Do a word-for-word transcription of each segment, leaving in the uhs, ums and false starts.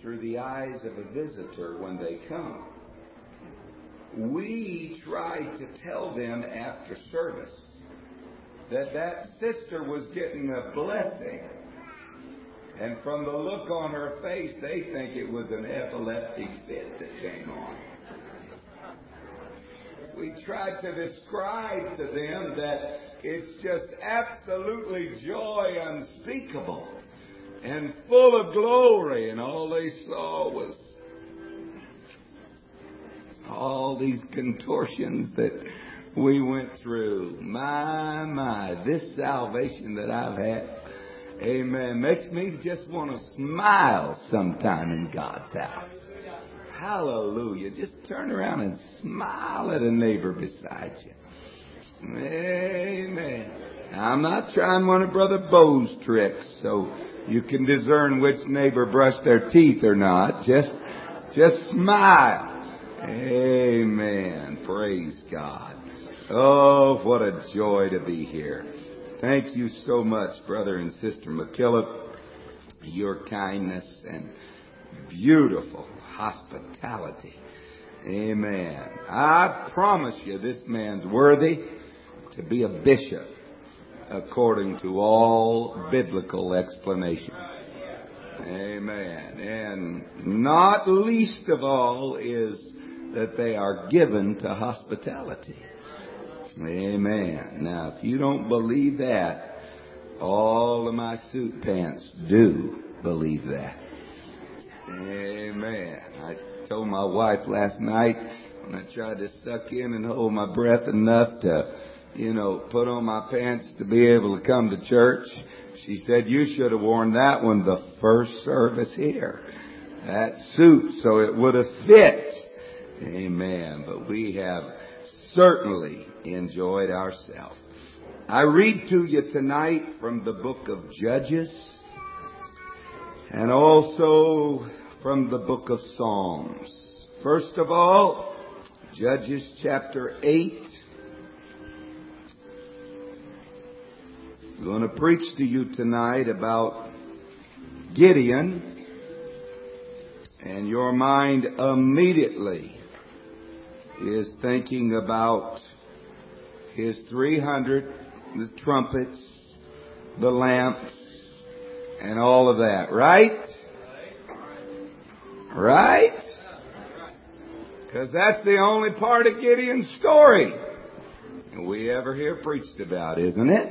through the eyes of a visitor when they come. We tried to tell them after service that that sister was getting a blessing. And from the look on her face, they think it was an epileptic fit that came on. We tried to describe to them that it's just absolutely joy unspeakable and full of glory, and all they saw was all these contortions that we went through. My, my, this salvation that I've had, amen, makes me just want to smile sometime in God's house. Hallelujah. Just turn around and smile at a neighbor beside you. Amen. I'm not trying one of Brother Bo's tricks so you can discern which neighbor brushed their teeth or not. Just, just smile. Amen. Praise God. Oh, what a joy to be here. Thank you so much, Brother and Sister McKillop. Your kindness and beautiful hospitality. Amen. I promise you this man's worthy to be a bishop according to all biblical explanation. Amen. And not least of all is that they are given to hospitality. Amen. Now, if you don't believe that, all of my suit pants do believe that. Amen. I told my wife last night when I tried to suck in and hold my breath enough to, you know, put on my pants to be able to come to church, she said, you should have worn that one the first service here. That suit, so it would have fit. Amen. But we have certainly enjoyed ourselves. I read to you tonight from the book of Judges and also from the book of Psalms. First of all, Judges chapter eight. I'm going to preach to you tonight about Gideon, and your mind immediately is thinking about his three hundred, the trumpets, the lamps, and all of that, right? Right? Because that's the only part of Gideon's story we ever hear preached about, isn't it?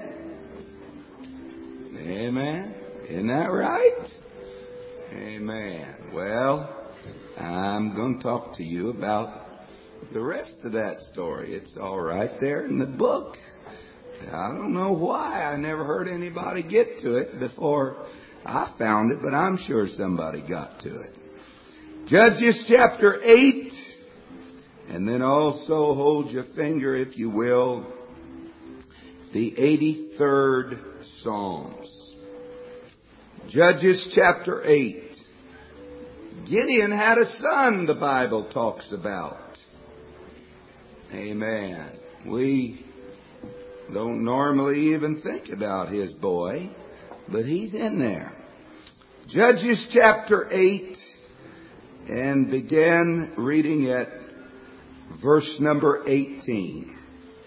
Amen. Isn't that right? Amen. Well, I'm going to talk to you about the rest of that story. It's all right there in the book. I don't know why I never heard anybody get to it before I found it, but I'm sure somebody got to it. Judges chapter eight, and then also hold your finger, if you will, the eighty-third Psalms. Judges chapter eight. Gideon had a son, the Bible talks about. Amen. We don't normally even think about his boy, but he's in there. Judges chapter eight, and begin reading at verse number eighteen.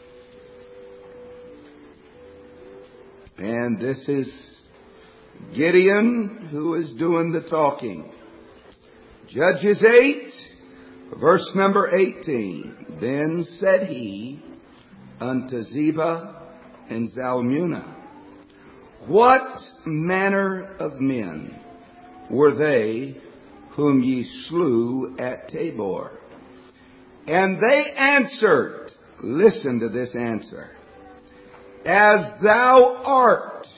And this is Gideon who is doing the talking. Judges eight, verse number eighteen. Then said he unto Zebah and Zalmunna, what manner of men were they whom ye slew at Tabor? And they answered, listen to this answer, as thou art,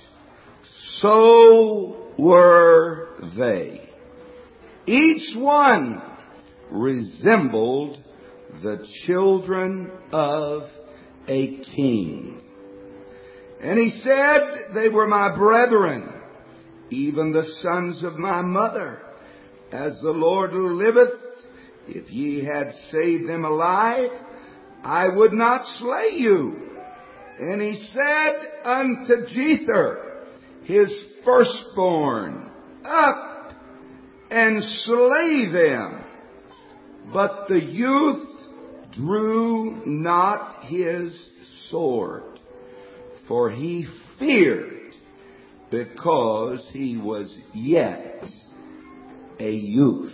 so were they. Each one resembled the children of a king. And he said, they were my brethren, even the sons of my mother. As the Lord liveth, if ye had saved them alive, I would not slay you. And he said unto Jether, his firstborn, up, and slay them. But the youth drew not his sword, for he feared, because he was yet a youth.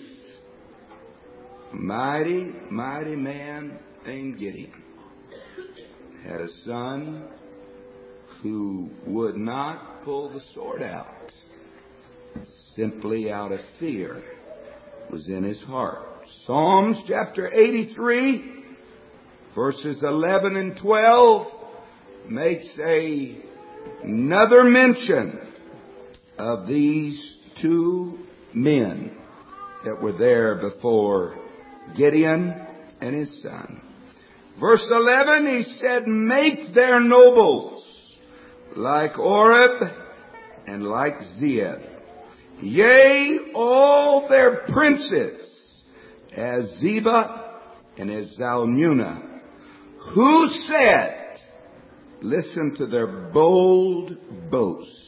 Mighty, mighty man named Gideon had a son who would not pull the sword out, simply out of fear was in his heart. Psalms chapter eighty-three, verses eleven and twelve, makes a, another mention of these two men that were there before Gideon and his son. Verse eleven, he said, make their nobles like Oreb and like Zeeb, yea, all their princes as Zebah and as Zalmunna, who said, listen to their bold boast,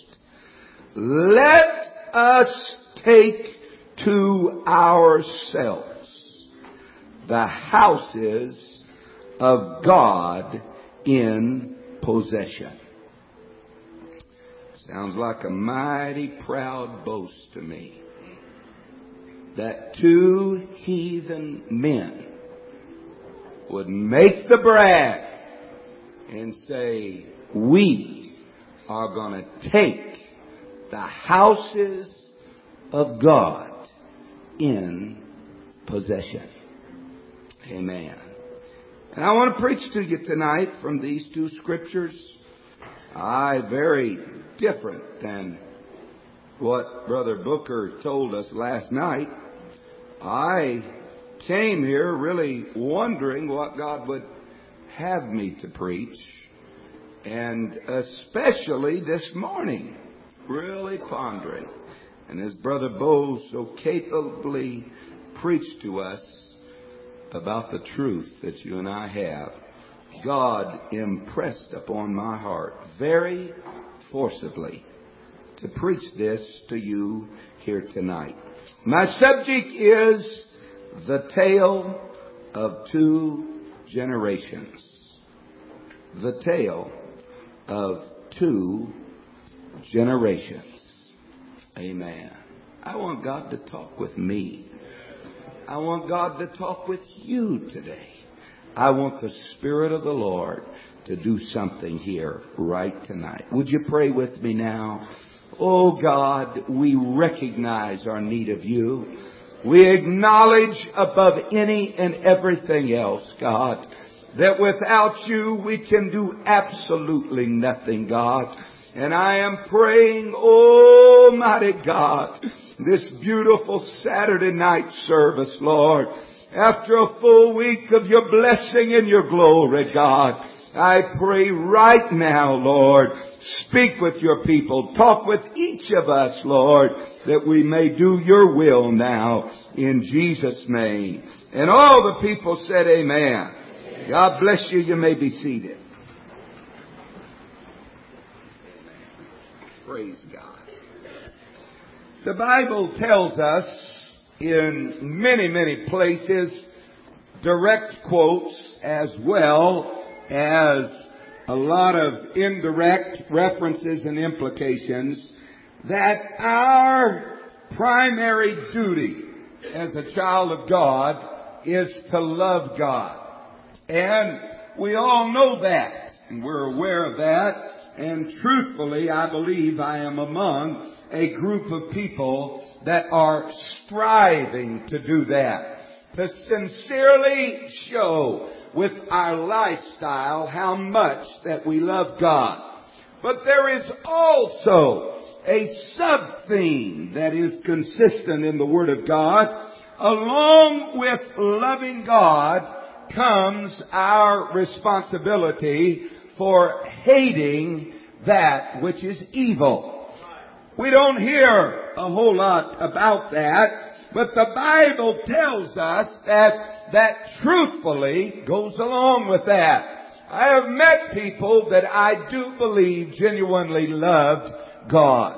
let us take to ourselves the houses of God in possession. Sounds like a mighty proud boast to me, that two heathen men would make the brag and say, we are going to take the houses of God in possession. Amen. And I want to preach to you tonight from these two scriptures. I very different than what Brother Booker told us last night. I came here really wondering what God would have me to preach, and especially this morning, really pondering. And as Brother Bo so capably preached to us about the truth that you and I have, God impressed upon my heart very forcibly to preach this to you here tonight. My subject is the tale of two generations. The tale of two generations. Amen. I want God to talk with me. I want God to talk with you today. I want the Spirit of the Lord to do something here right tonight. Would you pray with me now? Oh God, we recognize our need of you. We acknowledge above any and everything else, God, that without you we can do absolutely nothing, God. And I am praying, Almighty God, this beautiful Saturday night service, Lord, after a full week of your blessing and your glory, God, I pray right now, Lord, speak with your people. Talk with each of us, Lord, that we may do your will now in Jesus' name. And all the people said amen. Amen. God bless you. You may be seated. Praise God. The Bible tells us in many, many places, direct quotes as well as a lot of indirect references and implications, that our primary duty as a child of God is to love God. And we all know that, and we're aware of that. And truthfully, I believe I am among a group of people that are striving to do that, to sincerely show with our lifestyle how much that we love God. But there is also a sub-theme that is consistent in the Word of God. Along with loving God comes our responsibility for hating that which is evil. We don't hear a whole lot about that, but the Bible tells us that that truthfully goes along with that. I have met people that I do believe genuinely loved God.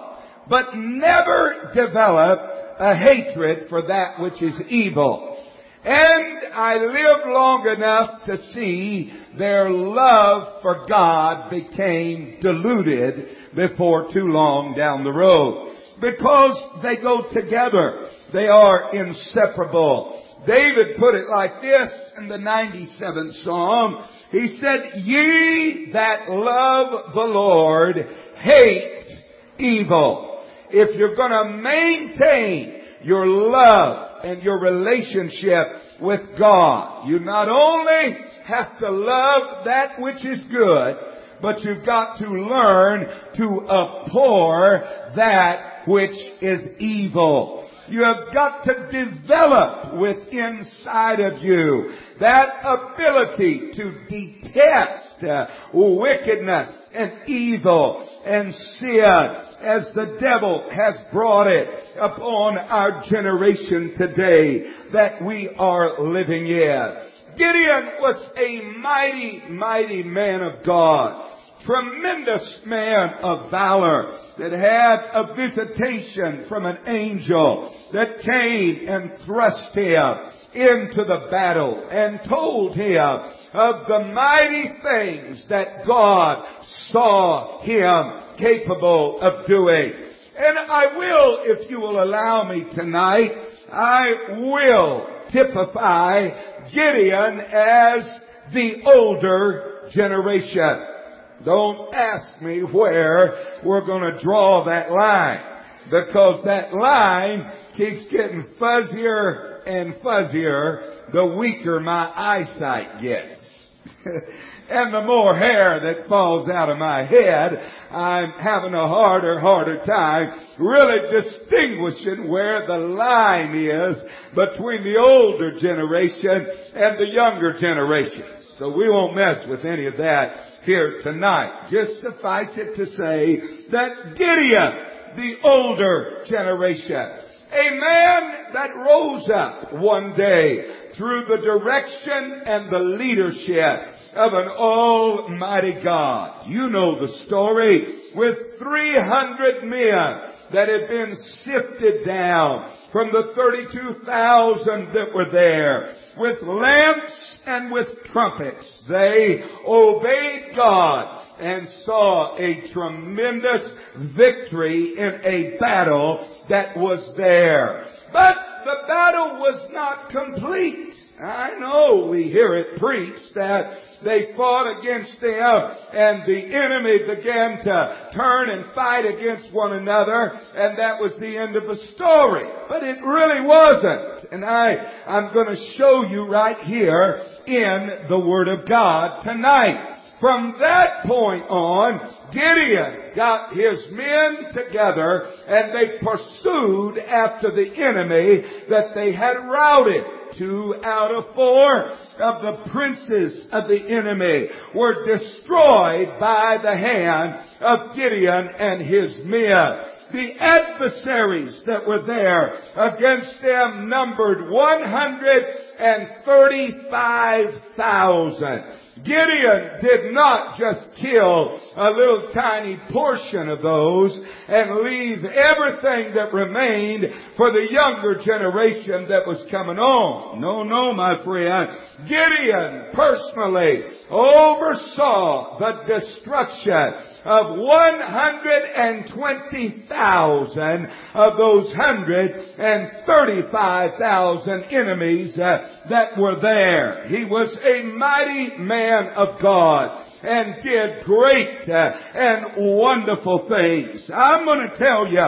but never develop a hatred for that which is evil. And I lived long enough to see their love for God became diluted before too long down the road. Because they go together. They are inseparable. David put it like this in the ninety-seventh Psalm. He said, "Ye that love the Lord hate evil." If you're going to maintain your love and your relationship with God, you not only have to love that which is good, but you've got to learn to abhor that which is evil. You have got to develop within inside of you that ability to detest uh, wickedness and evil and sin as the devil has brought it upon our generation today that we are living in. Gideon was a mighty, mighty man of God. Tremendous man of valor that had a visitation from an angel that came and thrust him into the battle and told him of the mighty things that God saw him capable of doing. And I will, if you will allow me tonight, I will typify Gideon as the older generation. Don't ask me where we're going to draw that line, because that line keeps getting fuzzier and fuzzier the weaker my eyesight gets. And the more hair that falls out of my head, I'm having a harder, harder time really distinguishing where the line is between the older generation and the younger generation. So we won't mess with any of that here tonight. Just suffice it to say that Gideon, the older generation, a man that rose up one day through the direction and the leadership of an almighty God. You know the story, with three hundred men that had been sifted down from the thirty-two thousand that were there. With lamps and with trumpets, they obeyed God and saw a tremendous victory in a battle that was there. But the battle was not complete. I know we hear it preached that they fought against them and the enemy began to turn and fight against one another, and that was the end of the story. But it really wasn't. And I, I'm going to show you right here in the Word of God tonight. From that point on, Gideon got his men together and they pursued after the enemy that they had routed. Two out of four of the princes of the enemy were destroyed by the hand of Gideon and his men. The adversaries that were there against them numbered one hundred thirty-five thousand. Gideon did not just kill a little tiny portion of those and leave everything that remained for the younger generation that was coming on. No, no, my friend. Gideon personally oversaw the destruction of one hundred twenty thousand of those one hundred thirty-five thousand enemies uh, that were there. He was a mighty man of God and did great uh, and wonderful things. I'm going to tell you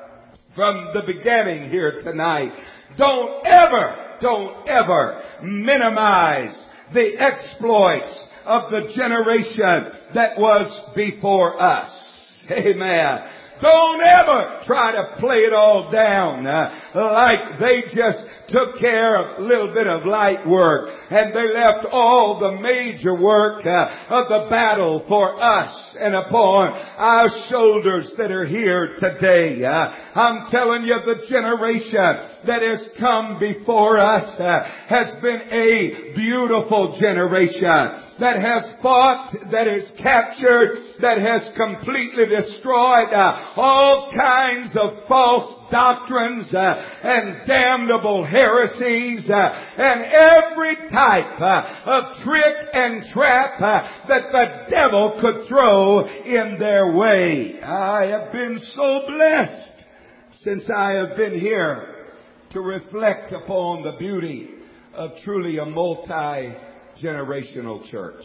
from the beginning here tonight, don't ever, don't ever minimize the exploits of the generation that was before us. Amen. Don't ever try to play it all down uh, like they just took care of a little bit of light work and they left all the major work uh, of the battle for us and upon our shoulders that are here today. Uh, I'm telling you, the generation that has come before us uh, has been a beautiful generation that has fought, that has captured, that has completely destroyed uh, all kinds of false doctrines uh, and damnable heresies uh, and every type uh, of trick and trap uh, that the devil could throw in their way. I have been so blessed since I have been here to reflect upon the beauty of truly a multi-generational church.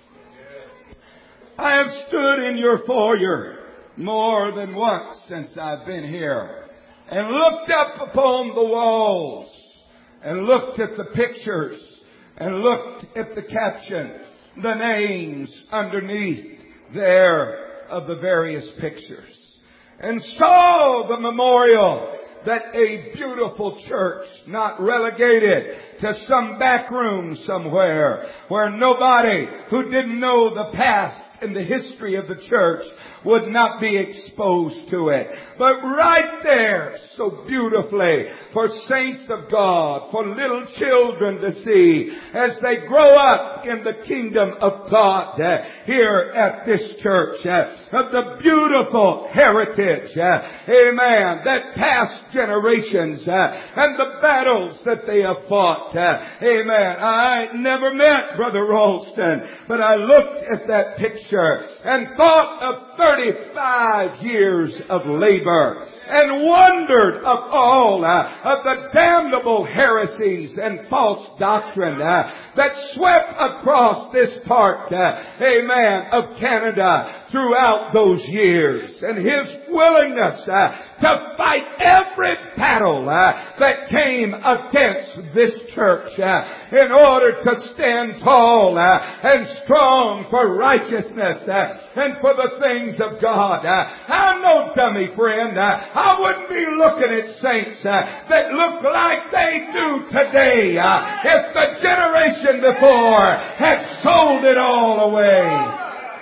I have stood in your foyer more than once since I've been here and looked up upon the walls and looked at the pictures and looked at the caption, the names underneath there of the various pictures, and saw the memorial that a beautiful church, not relegated to some back room somewhere where nobody who didn't know the past and the history of the church would not be exposed to it. But right there, so beautifully, for saints of God, for little children to see as they grow up in the kingdom of God uh, here at this church, uh, of the beautiful heritage, uh, amen, that past generations uh, and the battles that they have fought. Uh, amen. I never met Brother Ralston, but I looked at that picture and thought of thirty-five years of labor and wondered of all uh, of the damnable heresies and false doctrine uh, that swept across this part, uh, amen, of Canada throughout those years, and his willingness uh, to fight every battle uh, that came against this church uh, in order to stand tall uh, and strong for righteousness uh, and for the things of God. Uh, I'm no dummy, friend. Uh, I wouldn't be looking at saints uh, that look like they do today uh, if the generation before had sold it all away.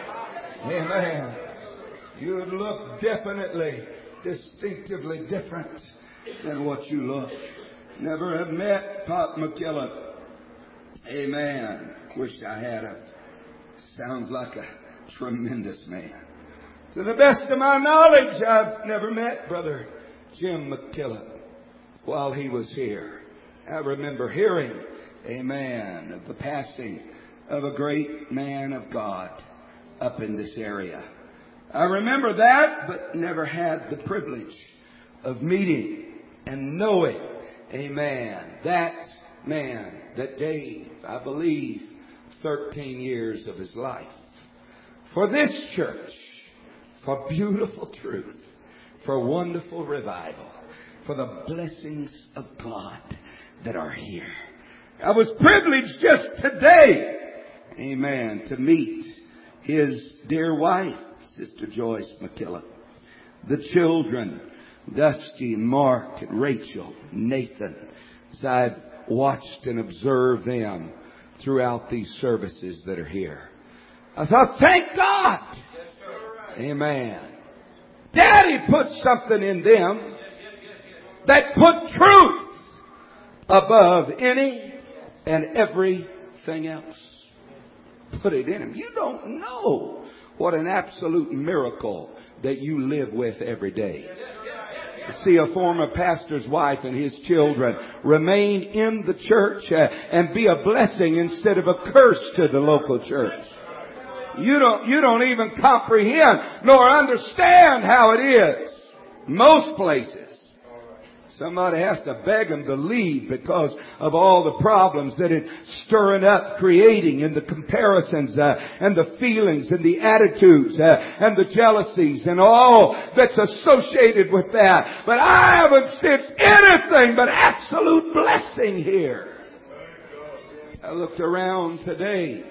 Amen. You'd look definitely, distinctively different than what you look. Never have met Pop McKillop. Amen. Wish I had a. Sounds like a tremendous man. To the best of my knowledge, I've never met Brother Jim McKillop while he was here. I remember hearing, amen, of the passing of a great man of God up in this area. I remember that, but never had the privilege of meeting and knowing, amen, that man that gave, I believe, thirteen years of his life for this church, for beautiful truth, for wonderful revival, for the blessings of God that are here. I was privileged just today, amen, to meet his dear wife, Sister Joyce McKillop, the children, Dusty, Mark, and Rachel, Nathan, as I've watched and observed them throughout these services that are here. I thought, thank God. Amen. Daddy put something in them that put truth above any and everything else. Put it in him. You don't know what an absolute miracle that you live with every day. To see a former pastor's wife and his children remain in the church uh, and be a blessing instead of a curse to the local church. You don't, you don't even comprehend nor understand how it is. Most places, somebody has to beg them to leave because of all the problems that it's stirring up, creating, and the comparisons uh, and the feelings and the attitudes uh, and the jealousies and all that's associated with that. But I haven't sensed anything but absolute blessing here. I looked around today.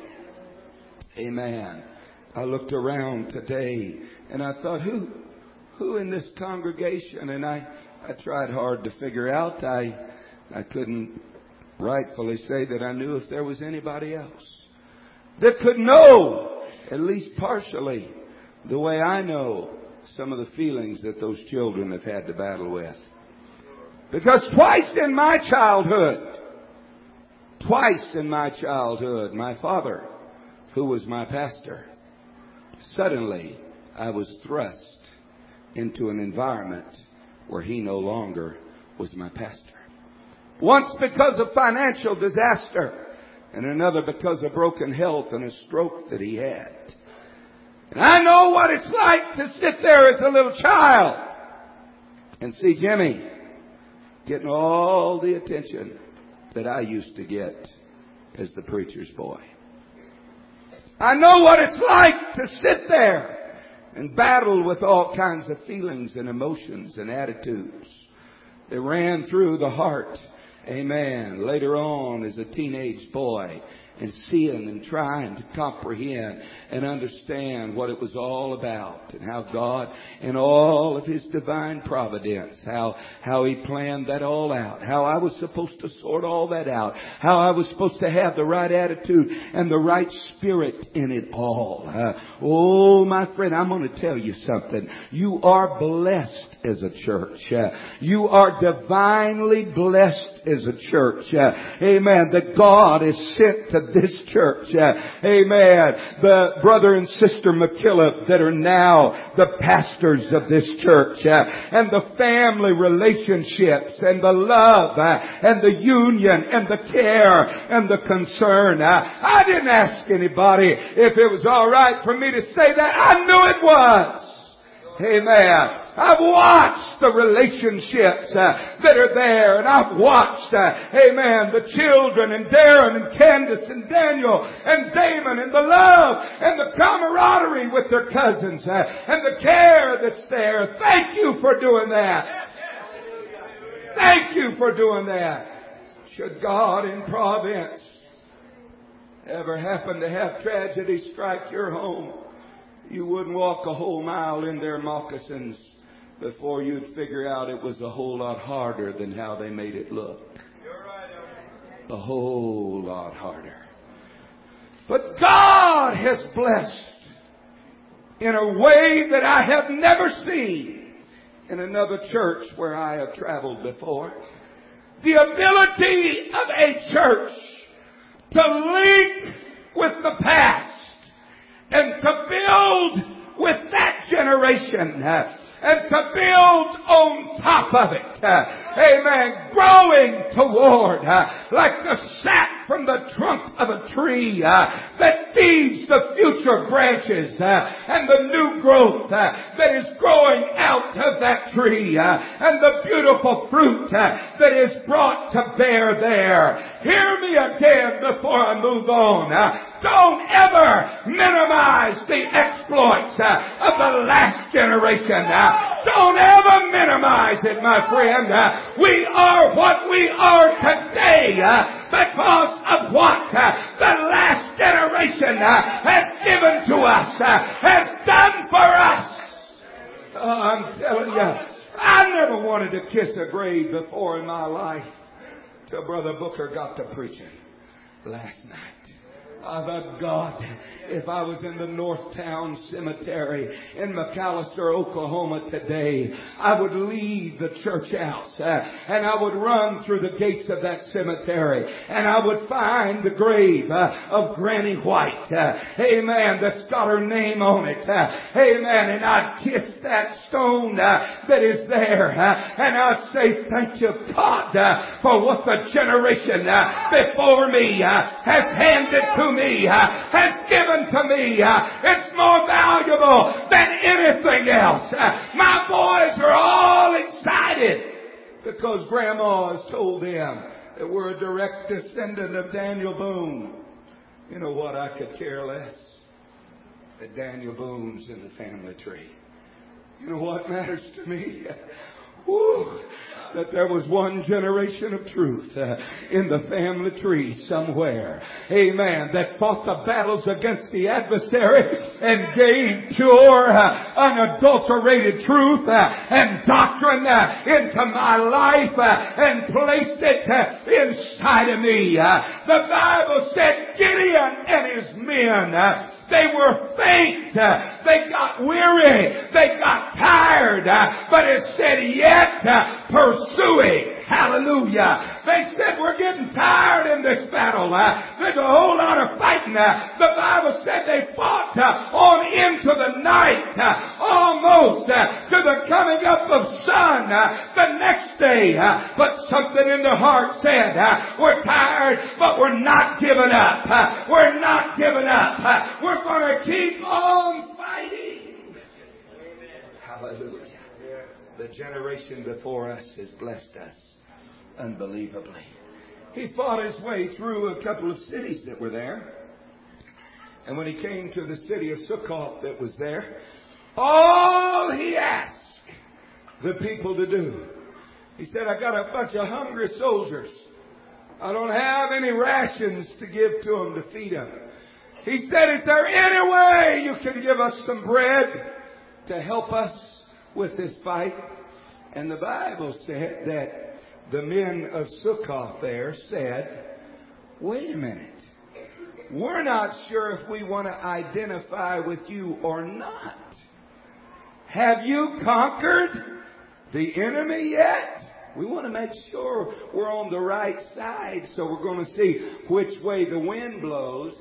Amen. I looked around today and I thought, who, who in this congregation? And I, I tried hard to figure out. I, I couldn't rightfully say that I knew if there was anybody else that could know, at least partially, the way I know some of the feelings that those children have had to battle with. Because twice in my childhood, twice in my childhood, my father, who was my pastor, suddenly I was thrust into an environment where he no longer was my pastor. Once because of financial disaster, and another because of broken health and a stroke that he had. And I know what it's like to sit there as a little child and see Jimmy getting all the attention that I used to get as the preacher's boy. I know what it's like to sit there and battle with all kinds of feelings and emotions and attitudes that ran through the heart. Amen. Later on as a teenage boy, and seeing and trying to comprehend and understand what it was all about, and how God, in all of His divine providence, how how He planned that all out, how I was supposed to sort all that out, how I was supposed to have the right attitude and the right spirit in it all. Uh, oh, my friend, I'm going to tell you something. You are blessed as a church. Uh, you are divinely blessed as a church. Uh, amen. That God is sent to this church. Uh, amen. The brother and sister McKillop that are now the pastors of this church. Uh, and the family relationships and the love uh, and the union and the care and the concern. Uh, I didn't ask anybody if it was all right for me to say that. I knew it was. Amen. I've watched the relationships uh, that are there, and I've watched, uh, amen, the children and Darren and Candace and Daniel and Damon and the love and the camaraderie with their cousins uh, and the care that's there. Thank you for doing that. Thank you for doing that. Should God in providence ever happen to have tragedy strike your home, you wouldn't walk a whole mile in their moccasins before you'd figure out it was a whole lot harder than how they made it look. A whole lot harder. But God has blessed in a way that I have never seen in another church where I have traveled before. The ability of a church to link with the past and to build with that generation, uh, and to build on top of it. Uh, amen. Growing toward, uh, like the sap from the trunk of a tree uh, that feeds the future branches uh, and the new growth uh, that is growing out of that tree uh, and the beautiful fruit uh, that is brought to bear there. Hear me again before I move on. Uh, Don't ever minimize the exploits uh, of the last generation. Uh, don't ever minimize it, my friend. Uh, we are what we are today uh, because of what uh, the last generation uh, has given to us, uh, has done for us. Oh, I'm telling you, I never wanted to kiss a grave before in my life till Brother Booker got to preaching last night. I thought, God, if I was in the Northtown Cemetery in McAlester, Oklahoma today, I would leave the church house uh, and I would run through the gates of that cemetery and I would find the grave uh, of Granny White. Uh, amen. That's got her name on it. Uh, amen. And I'd kiss that stone uh, that is there uh, and I'd say, thank you, God, uh, for what the generation uh, before me uh, has handed to me, uh, has given to me. Uh, it's more valuable than anything else. Uh, my boys are all excited because Grandma has told them that we're a direct descendant of Daniel Boone. You know what? I could care less that Daniel Boone's in the family tree. You know what matters to me? Woo, that there was one generation of truth uh, in the family tree somewhere. Amen. That fought the battles against the adversary and gave pure, uh, unadulterated truth uh, and doctrine uh, into my life uh, and placed it uh, inside of me. Uh, the Bible said Gideon and his men, uh, they were faint. Uh, they got weary. They got tired. Uh, but it said, yet uh, pursuing. Hallelujah. They said, we're getting tired in this battle. Uh, there's a whole lot of fighting. Uh, the Bible said they fought uh, on into the night, uh, almost uh, to the coming up of sun uh, the next day. Uh, but something in the heart said, uh, we're tired, but we're not giving up. Uh, we're not giving up. Uh, we're going to keep on fighting. Hallelujah. The generation before us has blessed us unbelievably. He fought his way through a couple of cities that were there. And when he came to the city of Succoth that was there, all he asked the people to do, he said, I got a bunch of hungry soldiers. I don't have any rations to give to them to feed them. He said, is there any way you can give us some bread to help us with this fight? And the Bible said that the men of Succoth there said, wait a minute. We're not sure if we want to identify with you or not. Have you conquered the enemy yet? We want to make sure we're on the right side, so we're going to see which way the wind blows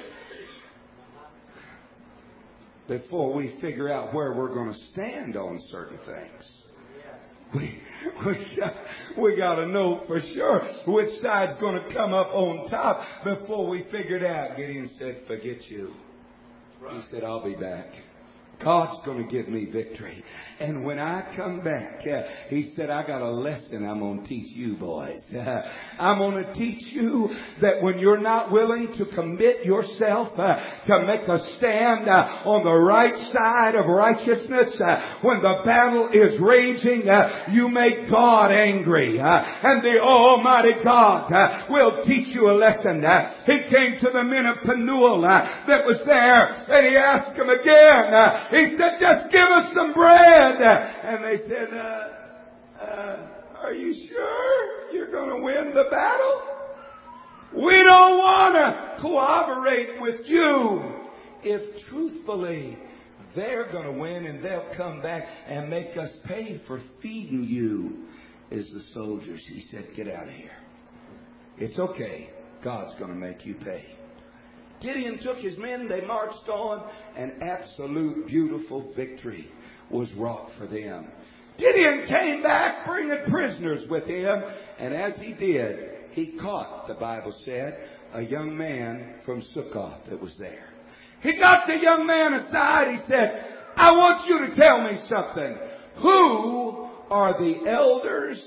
before we figure out where we're going to stand on certain things. We, we, got, we got to know for sure which side's going to come up on top before we figure it out. Gideon said, forget you. He said, I'll be back. God's going to give me victory. And when I come back, uh, he said, I got a lesson I'm going to teach you boys. Uh, I'm going to teach you that when you're not willing to commit yourself uh, to make a stand uh, on the right side of righteousness, uh, when the battle is raging, uh, you make God angry. Uh, and the Almighty God uh, will teach you a lesson. Uh, he came to the men of Penuel uh, that was there, and he asked them again, uh, he said, just give us some bread. And they said, uh, uh, are you sure you're going to win the battle? We don't want to cooperate with you if truthfully they're going to win and they'll come back and make us pay for feeding you as the soldiers. He said, get out of here. It's okay. God's going to make you pay. Gideon took his men, they marched on, and absolute beautiful victory was wrought for them. Gideon came back bringing prisoners with him, and as he did, he caught, the Bible said, a young man from Succoth that was there. He got the young man aside, he said, I want you to tell me something. Who are the elders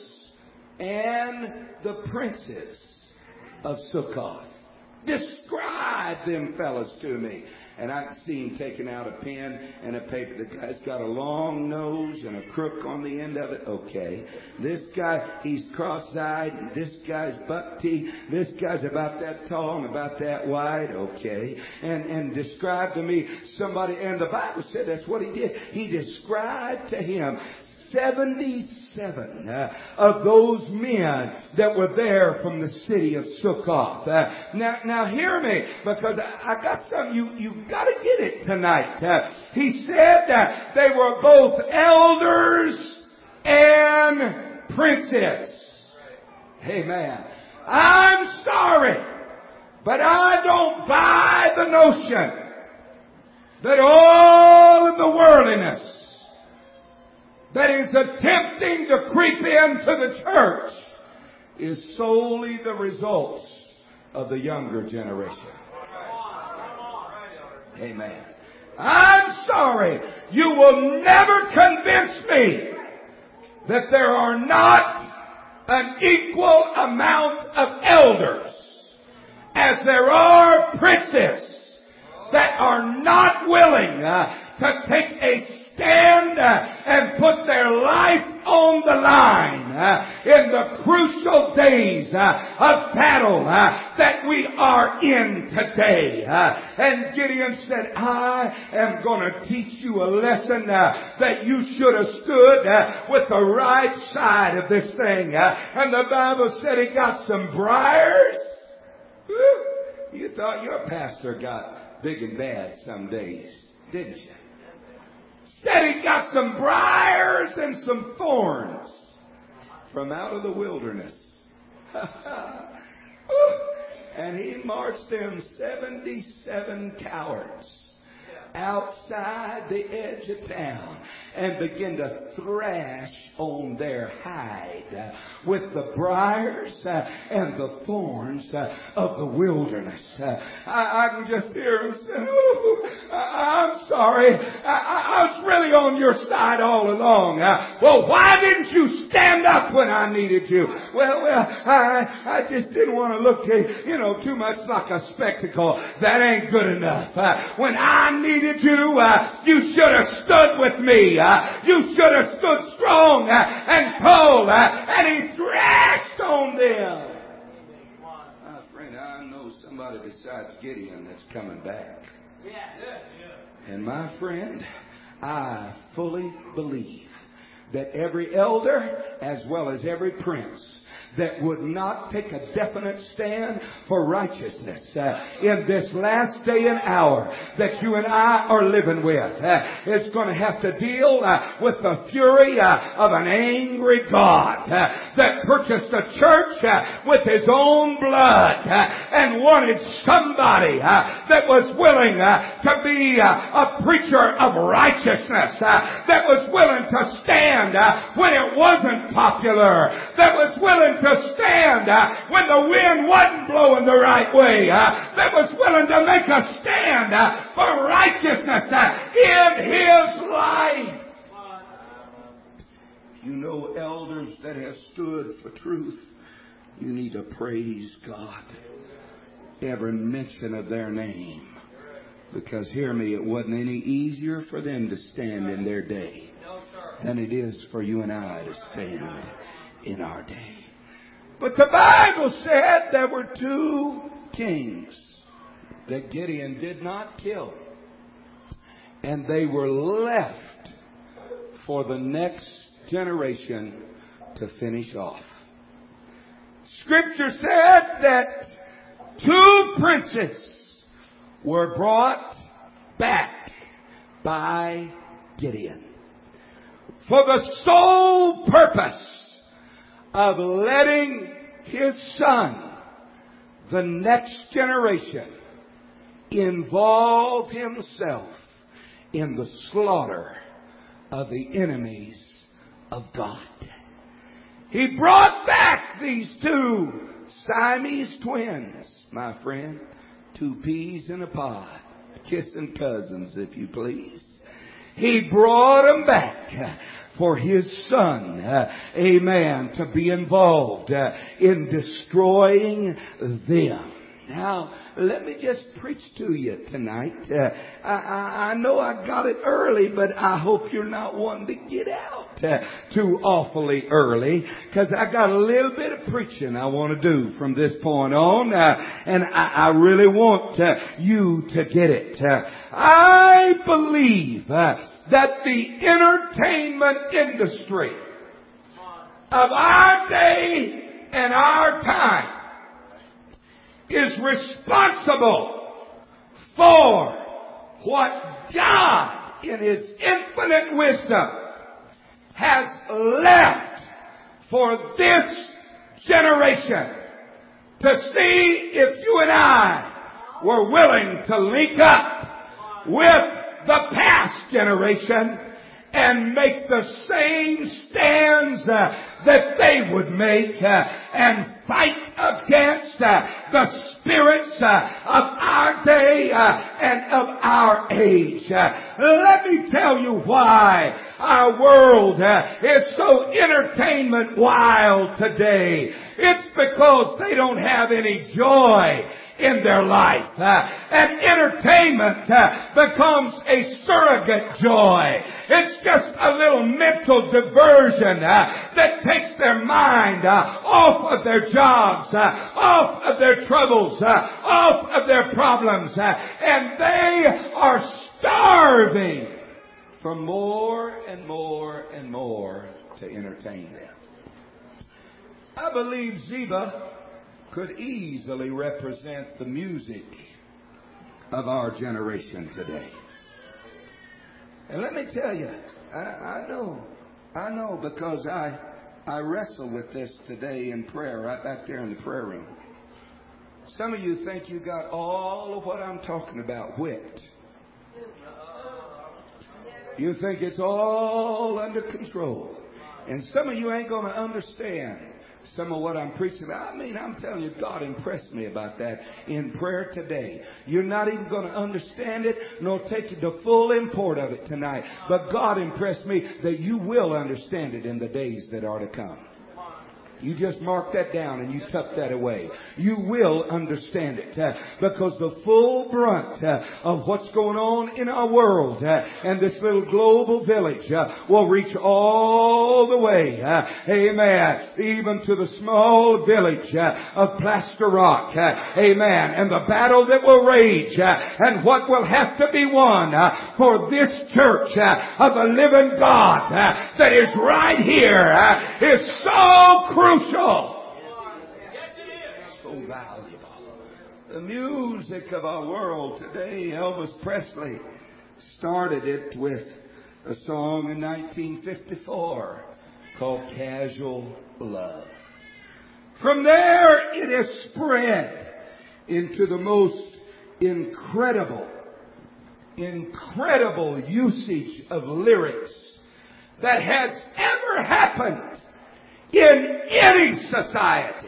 and the princes of Succoth? Describe them fellas to me. And I can see him taking out a pen and a paper. The guy's got a long nose and a crook on the end of it. Okay. This guy, he's cross-eyed. This guy's buck-teeth. This guy's about that tall and about that wide. Okay. And, and describe to me somebody. And the Bible said that's what he did. He described to him seventy-seven uh, of those men that were there from the city of Succoth. Uh, now, now hear me, because I, I got something you you got to get it tonight. Uh, he said that they were both elders and princes. Amen. I'm sorry, but I don't buy the notion that all of the worldliness that is attempting to creep into the church is solely the results of the younger generation. Amen. I'm sorry. You will never convince me that there are not an equal amount of elders as there are princes that are not willing uh, to take a stand uh, and put their life on the line uh, in the crucial days uh, of battle uh, that we are in today. Uh, and Gideon said, I am going to teach you a lesson uh, that you should have stood uh, with the right side of this thing. Uh, and the Bible said he got some briars. Woo. You thought your pastor got big and bad some days, didn't you? Said he got some briars and some thorns from out of the wilderness. And he marched them seventy-seven cowards outside the edge of town and began to thrash on their hide uh, with the briars uh, and the thorns uh, of the wilderness. Uh, I, I can just hear them say, oh, I, I'm sorry. I, I was really on your side all along. Uh, well, why didn't you stand up when I needed you? Well, well, I, I just didn't want to look, you know, too much like a spectacle. That ain't good enough. Uh, when I needed you, uh, you should have stood with me. Uh, you should have stood strong uh, and tall, uh, and he thrashed on them. My friend, I know somebody besides Gideon that's coming back. And my friend, I fully believe that every elder as well as every prince that would not take a definite stand for righteousness uh, in this last day and hour that you and I are living with uh, is going to have to deal uh, with the fury uh, of an angry God uh, that purchased a church uh, with His own blood uh, and wanted somebody uh, that was willing uh, to be uh, a preacher of righteousness, uh, that was willing to stand uh, when it wasn't popular, that was willing to to stand uh, when the wind wasn't blowing the right way, uh, that was willing to make a stand uh, for righteousness uh, in his life. You know elders that have stood for truth. You need to praise God every mention of their name. Because hear me, it wasn't any easier for them to stand in their day than it is for you and I to stand in our day. But the Bible said there were two kings that Gideon did not kill. And they were left for the next generation to finish off. Scripture said that two princes were brought back by Gideon for the sole purpose of letting his son, the next generation, involve himself in the slaughter of the enemies of God. He brought back these two Siamese twins, my friend, two peas in a pod, kissing cousins, if you please. He brought them back for his son, uh, amen, to be involved uh, in destroying them. Now, let me just preach to you tonight. Uh, I, I, I know I got it early, but I hope you're not wanting to get out uh, too awfully early, because I got a little bit of preaching I want to do from this point on, uh, and I, I really want uh, you to get it. Uh, I believe uh, that the entertainment industry of our day and our time is responsible for what God, in His infinite wisdom, has left for this generation to see if you and I were willing to link up with the past generation and make the same stands uh, that they would make uh, and fight against uh, the spirits uh, of our day uh, and of our age. Uh, let me tell you why our world uh, is so entertainment wild today. It's because they don't have any joy in their life. Uh, and entertainment uh, becomes a surrogate joy. It's just a little mental diversion uh, that takes their mind uh, off of their jobs, uh, off of their troubles, uh, off of their problems, uh, and they are starving for more and more and more to entertain them. I believe Ziba could easily represent the music of our generation today. And let me tell you, I, I know, I know because I I wrestled with this today in prayer, right back there in the prayer room. Some of you think you got all of what I'm talking about whipped. You think it's all under control. And some of you ain't going to understand some of what I'm preaching about. I mean, I'm telling you, God impressed me about that in prayer today. You're not even going to understand it nor take the full import of it tonight. But God impressed me that you will understand it in the days that are to come. You just mark that down and you tuck that away. You will understand it uh, because the full brunt uh, of what's going on in our world uh, and this little global village uh, will reach all the way, uh, amen, even to the small village uh, of Plaster Rock, uh, amen, and the battle that will rage uh, and what will have to be won uh, for this church uh, of the living God uh, that is right here uh, is so crucial. Crucial. So valuable. The music of our world today, Elvis Presley started it with a song in nineteen fifty-four called Casual Love. From there it has spread into the most incredible, incredible usage of lyrics that has ever happened in any society.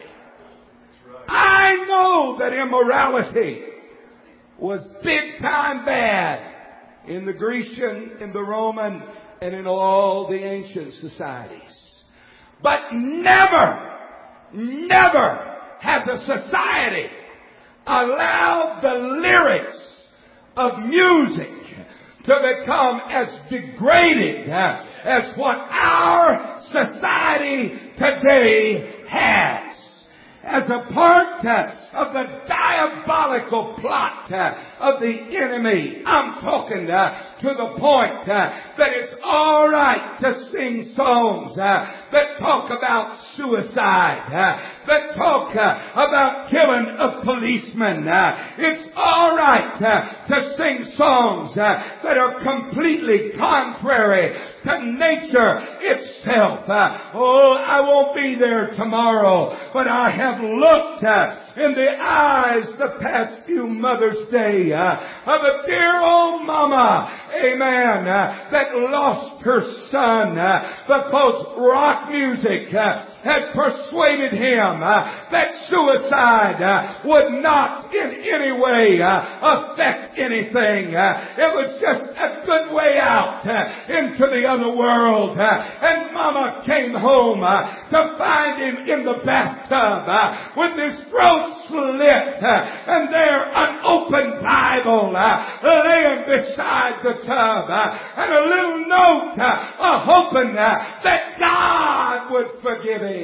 I know that immorality was big time bad in the Grecian, in the Roman, and in all the ancient societies. But never, never has a society allowed the lyrics of music to become as degraded uh, as what our society today has. As a part uh, of the diabolical plot uh, of the enemy, I'm talking uh, to the point uh, that it's all right to sing songs uh, that talk about suicide, uh, that talk uh, about killing of policemen. Uh, it's all right uh, to sing songs uh, that are completely contrary to nature itself. Uh, oh, I won't be there tomorrow, but I have looked uh, in the eyes the past few Mother's Day uh, of a dear old mama, amen, uh, that lost her son uh, because rock music uh, had persuaded him uh, that suicide uh, would not in any way uh, affect anything. Uh, it was just a good way out uh, into the other world. Uh, and Mama came home uh, to find him in the bathtub uh, with his throat slit uh, and there an open Bible uh, laying beside the tub uh, and a little note uh, uh, hoping uh, that God would forgive him.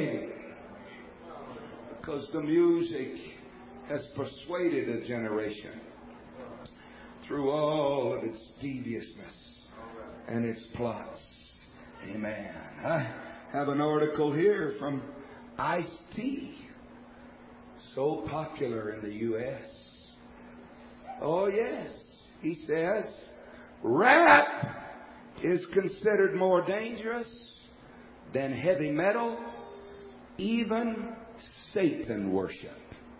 Because the music has persuaded a generation through all of its deviousness and its plots. Amen. I have an article here from Ice-T, so popular in the U S Oh yes, he says, rap is considered more dangerous than heavy metal, even Satan worship.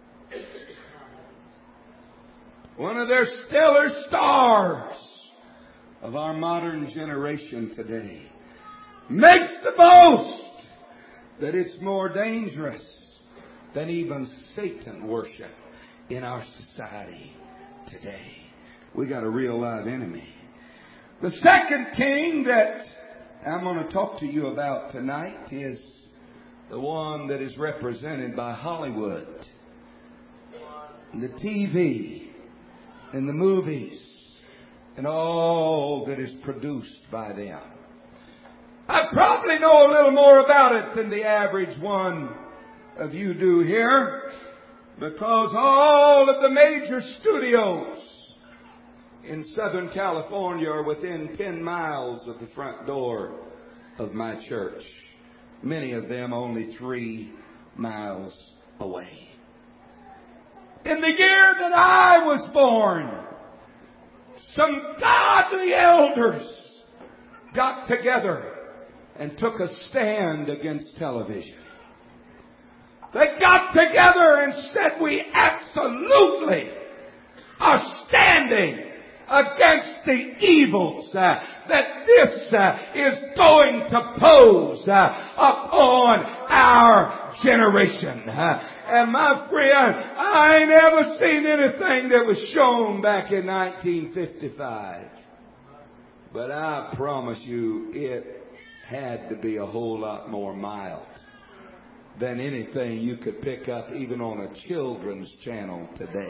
One of their stellar stars of our modern generation today makes the boast that it's more dangerous than even Satan worship in our society today. We got a real live enemy. The second king that I'm going to talk to you about tonight is the one that is represented by Hollywood, the T V, and the movies, and all that is produced by them. I probably know a little more about it than the average one of you do here, because all of the major studios in Southern California are within ten miles of the front door of my church. Many of them only three miles away. In the year that I was born, some godly elders got together and took a stand against television. They got together and said, we absolutely are standing against the evils uh, that this uh, is going to pose uh, upon our generation. Uh, and my friend, I ain't ever seen anything that was shown back in nineteen fifty-five. But I promise you, it had to be a whole lot more mild than anything you could pick up even on a children's channel today.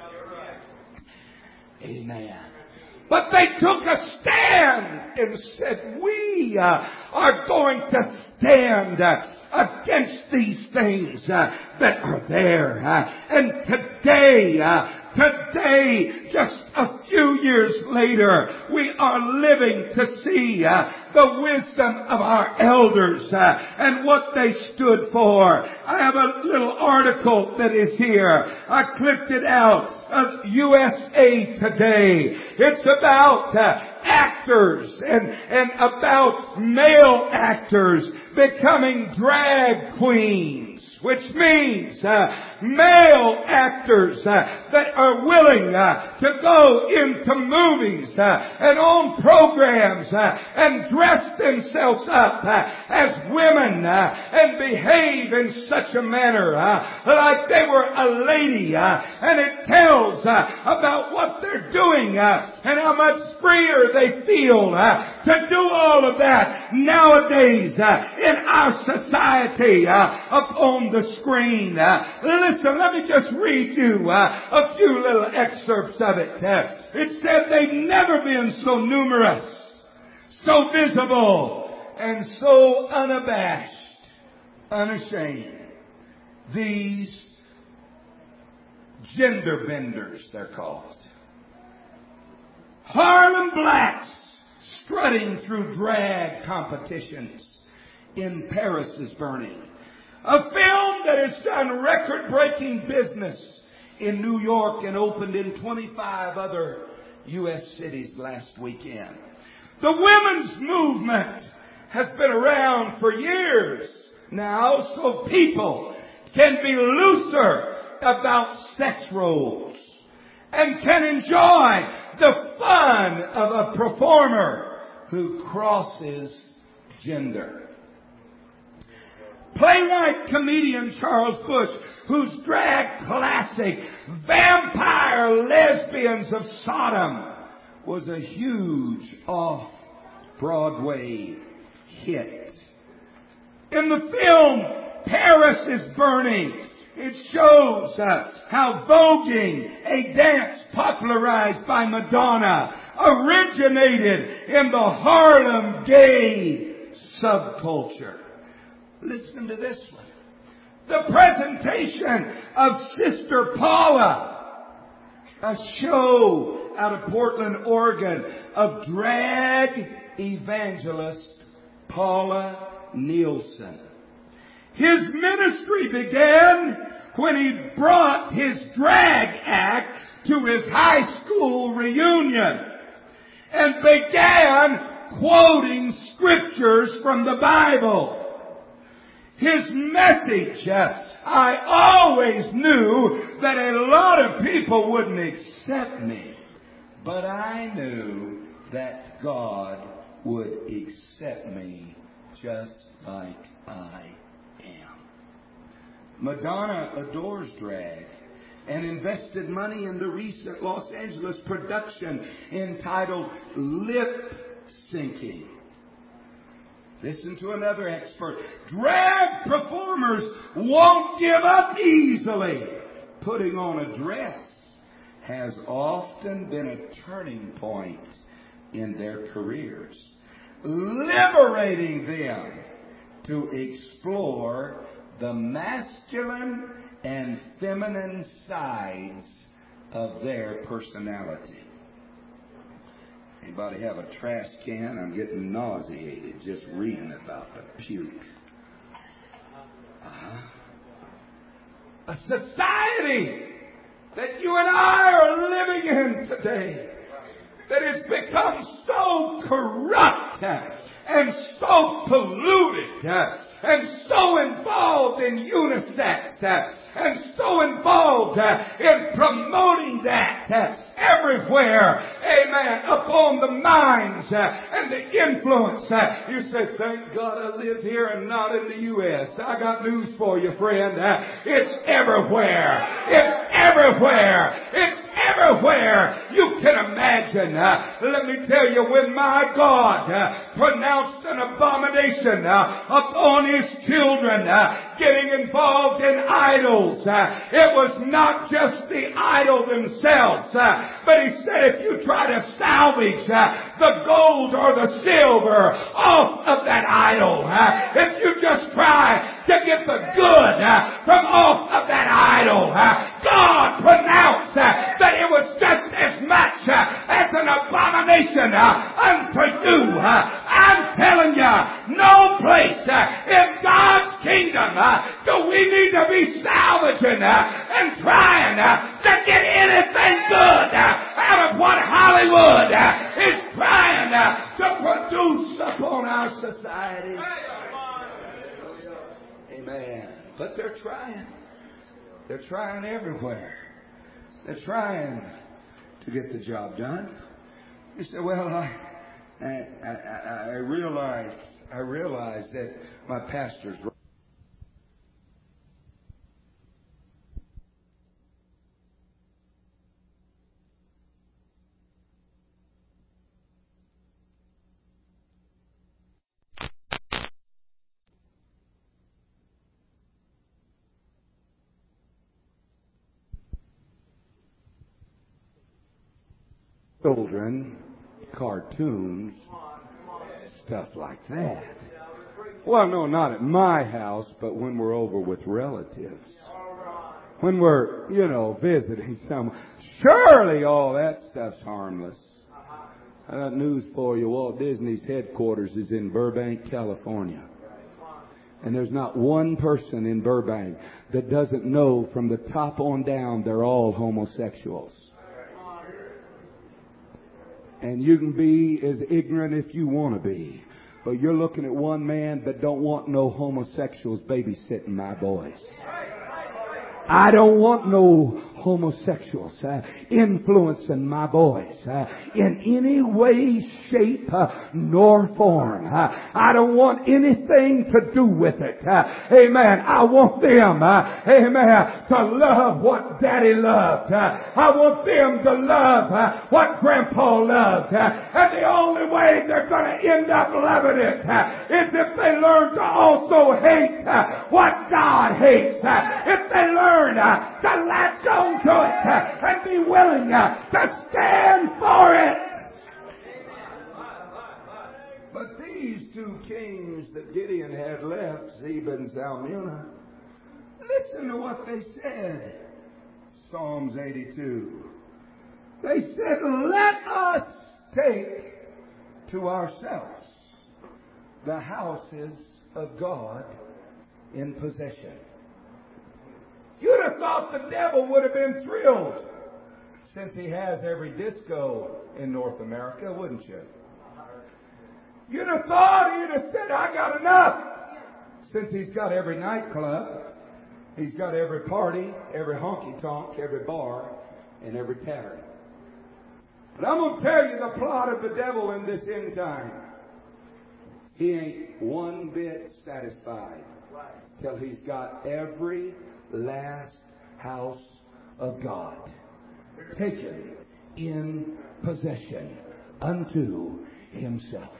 Amen. But they took a stand and said, we uh, are going to stand uh, against these things uh, that are there. Uh, and today, uh, today, just a few years later, we are living to see uh, the wisdom of our elders uh, and what they stood for. I have a little article that is here. I clipped it out of U S A Today. It's about uh, actors and, and about male actors becoming drag queens, which means uh, male actors uh, that are willing uh, to go into movies uh, and on programs uh, and dress themselves up uh, as women uh, and behave in such a manner uh, like they were a lady, uh, and it tells uh, about what they're doing uh, and how much freer they feel uh, to do all of that nowadays uh, in our society uh, upon the screen. Uh, listen, let me just read you uh, a few little excerpts of it. Uh, it said they've never been so numerous, so visible, and so unabashed, unashamed. These gender benders, they're called. Harlem blacks strutting through drag competitions in Paris is Burning. A film that has done record-breaking business in New York and opened in twenty-five other U S cities last weekend. The women's movement has been around for years now, so people can be looser about sex roles and can enjoy the fun of a performer who crosses gender. Playwright comedian Charles Bush, whose drag classic Vampire Lesbians of Sodom was a huge off-Broadway hit. In the film Paris is Burning, it shows uh, how voguing, a dance popularized by Madonna, originated in the Harlem gay subculture. Listen to this one. The presentation of Sister Paula, a show out of Portland, Oregon, of drag evangelist Paula Nielsen. His ministry began when he brought his drag act to his high school reunion and began quoting scriptures from the Bible. His message, uh, I always knew that a lot of people wouldn't accept me, but I knew that God would accept me just like I am. Madonna adores drag and invested money in the recent Los Angeles production entitled Lip Syncing. Listen to another expert. Drag performers won't give up easily. Putting on a dress has often been a turning point in their careers, liberating them to explore the masculine and feminine sides of their personality. Anybody have a trash can? I'm getting nauseated just reading about the puke. Uh-huh. A society that you and I are living in today that has become so corrupt and so polluted uh, and so involved in unisex uh, and so involved uh, in promoting that uh, everywhere, amen, upon the minds uh, and the influence. Uh, you say, thank God I live here and not in the U S I got news for you, friend. Uh, it's everywhere. It's everywhere. It's everywhere you can imagine. Uh, let me tell you, when my God uh, pronounced an abomination uh, upon His children uh, getting involved in idols, uh, it was not just the idol themselves, uh, but He said, if you try to salvage uh, the gold or the silver off of that idol, uh, if you just try to get the good uh, from off of that idol, uh, God pronounced uh, that it was just as much uh, as an abomination uh, unto you. Uh, I'm telling you, no place uh, in God's kingdom uh, do we need to be salvaging uh, and trying uh, to get anything good uh, out of what Hollywood uh, is trying uh, to produce upon our society. Amen. But they're trying. They're trying everywhere. They're trying to get the job done. You say, well, I, I, I, I realize, I realize that my pastor's right. Children, cartoons, stuff like that. Well, no, not at my house, but when we're over with relatives. When we're, you know, visiting someone. Surely all that stuff's harmless. I got news for you. Walt Disney's headquarters is in Burbank, California. And there's not one person in Burbank that doesn't know from the top on down they're all homosexuals. And you can be as ignorant if you want to be. But you're looking at one man that don't want no homosexuals babysitting my boys. I don't want no homosexuals uh, influencing my boys uh, in any way, shape, uh, nor form. Uh, I don't want anything to do with it. Uh, amen. I want them, uh, amen, to love what Daddy loved. Uh, I want them to love uh, what Grandpa loved. Uh, and the only way they're going to end up loving it uh, is if they learn to also hate uh, what God hates. Uh, if they learn Uh, to latch on to it uh, and be willing uh, to stand for it. But these two kings that Gideon had left, Zebah and Zalmunna, listen to what they said. Psalms eighty-two. They said, let us take to ourselves the houses of God in possession. You'd have thought the devil would have been thrilled, since he has every disco in North America, wouldn't you? You'd have thought he'd have said, I got enough, since he's got every nightclub, he's got every party, every honky-tonk, every bar, and every tavern. But I'm going to tell you the plot of the devil in this end time. He ain't one bit satisfied till he's got every last house of God taken in possession unto himself.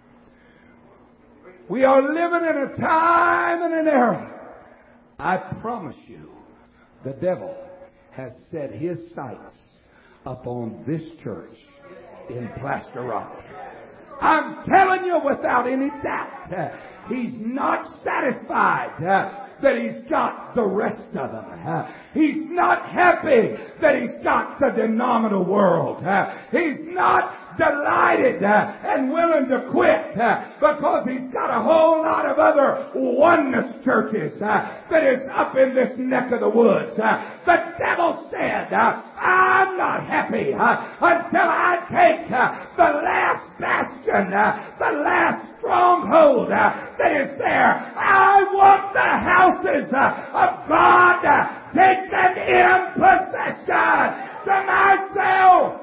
We are living in a time and an era. I promise you, the devil has set his sights upon this church in Plaster Rock. I'm telling you without any doubt. He's not satisfied uh, that he's got the rest of them. Uh, he's not happy that he's got the denominational world. Uh, he's not delighted uh, and willing to quit uh, because he's got a whole lot of other oneness churches uh, that is up in this neck of the woods. Uh, the devil said, uh, I'm not happy uh, until I take uh, the last bastion, uh, the last stronghold uh, that is there. I want the houses uh, of God uh, taken in possession to myself.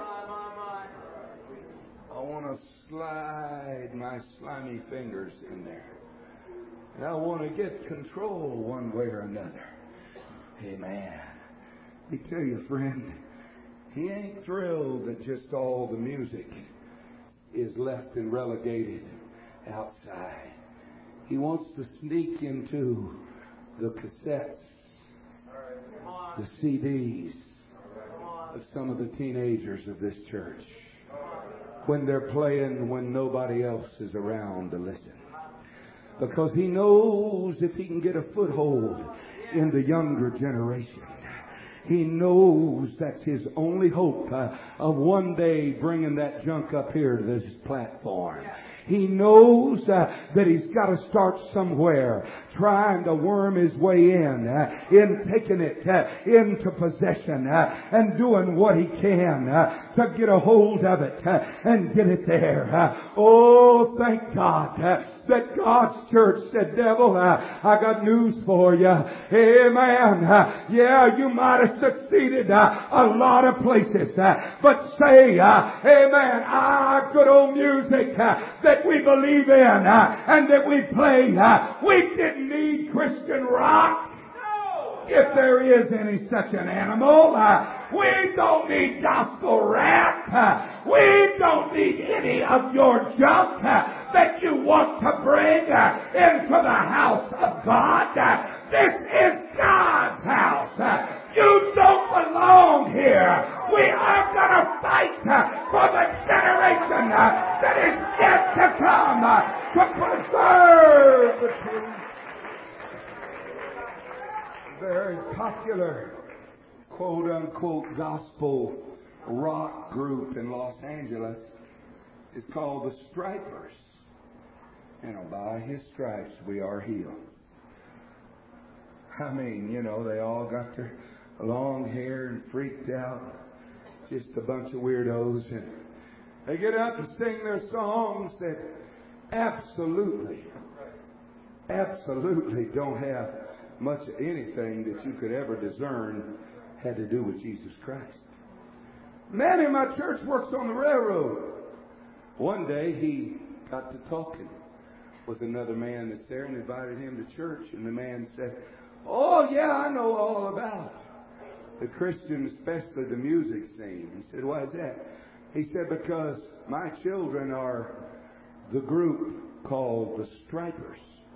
I want to slide my slimy fingers in there. And I want to get control one way or another. Amen. Let me tell you, friend, he ain't thrilled that just all the music is left and relegated outside. He wants to sneak into the cassettes, the C Ds of some of the teenagers of this church when they're playing when nobody else is around to listen. Because he knows if he can get a foothold in the younger generation, he knows that's his only hope uh, of one day bringing that junk up here to this platform. He knows uh, that he's got to start somewhere, trying to worm his way in, uh, in taking it uh, into possession uh, and doing what he can uh, to get a hold of it uh, and get it there. Uh, oh, thank God uh, that God's church said, devil, uh, I got news for you. Amen. Uh, yeah, you might have succeeded uh, a lot of places, uh, but say, uh, amen, ah, good old music uh, that we believe in uh, and that we play. Uh, we didn't need Christian rock. If there is any such an animal, uh, we don't need gospel rap. Uh, we don't need any of your junk uh, that you want to bring uh, into the house of God. Uh, this is God's house. Uh, you don't belong here. We are going to fight uh, for the generation uh, that is yet to come uh, to preserve the truth. Very popular quote-unquote gospel rock group in Los Angeles is called the Stripers. And by his stripes we are healed. I mean, you know, they all got their long hair and freaked out. Just a bunch of weirdos. And they get up and sing their songs that absolutely, absolutely don't have much of anything that you could ever discern had to do with Jesus Christ. Man in my church works on the railroad. One day he got to talking with another man that's there and invited him to church. And the man said, oh, yeah, I know all about the Christian, especially the music scene. He said, why is that? He said, because my children are the group called the Stripers.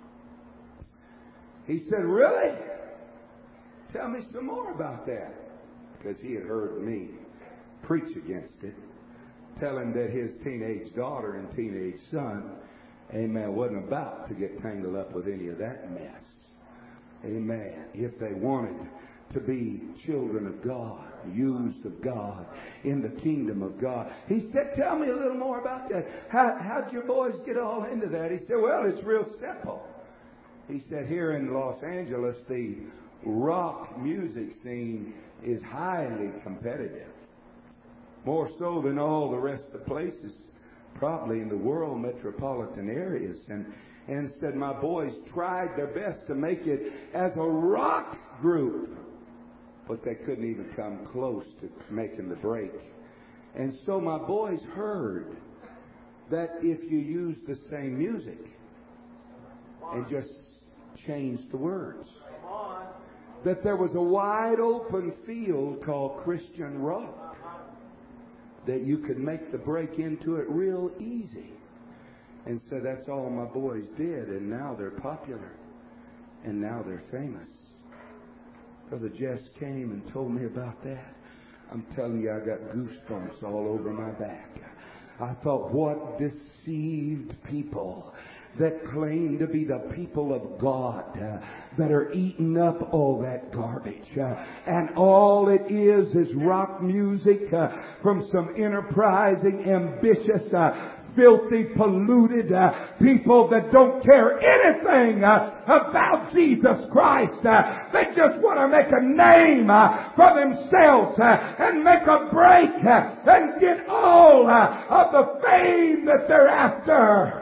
He said, really? Tell me some more about that. Because he had heard me preach against it. Tell him that his teenage daughter and teenage son, amen, wasn't about to get tangled up with any of that mess. Amen. If they wanted to be children of God, used of God, in the kingdom of God. He said, tell me a little more about that. How, how'd your boys get all into that? He said, well, it's real simple. He said, here in Los Angeles, the rock music scene is highly competitive. More so than all the rest of the places, probably in the world metropolitan areas. And, and said, my boys tried their best to make it as a rock group, but they couldn't even come close to making the break. And so my boys heard that if you use the same music and just change the words, that there was a wide open field called Christian rock, that you could make the break into it real easy. And so that's all my boys did, and now they're popular, and now they're famous. Brother Jess came and told me about that. I'm telling you, I got goosebumps all over my back. I thought, what deceived people that claim to be the people of God uh, that are eating up all that garbage. Uh, and all it is is rock music uh, from some enterprising, ambitious, uh, filthy, polluted uh, people that don't care anything uh, about Jesus Christ. Uh, they just want to make a name uh, for themselves uh, and make a break uh, and get all uh, of the fame that they're after.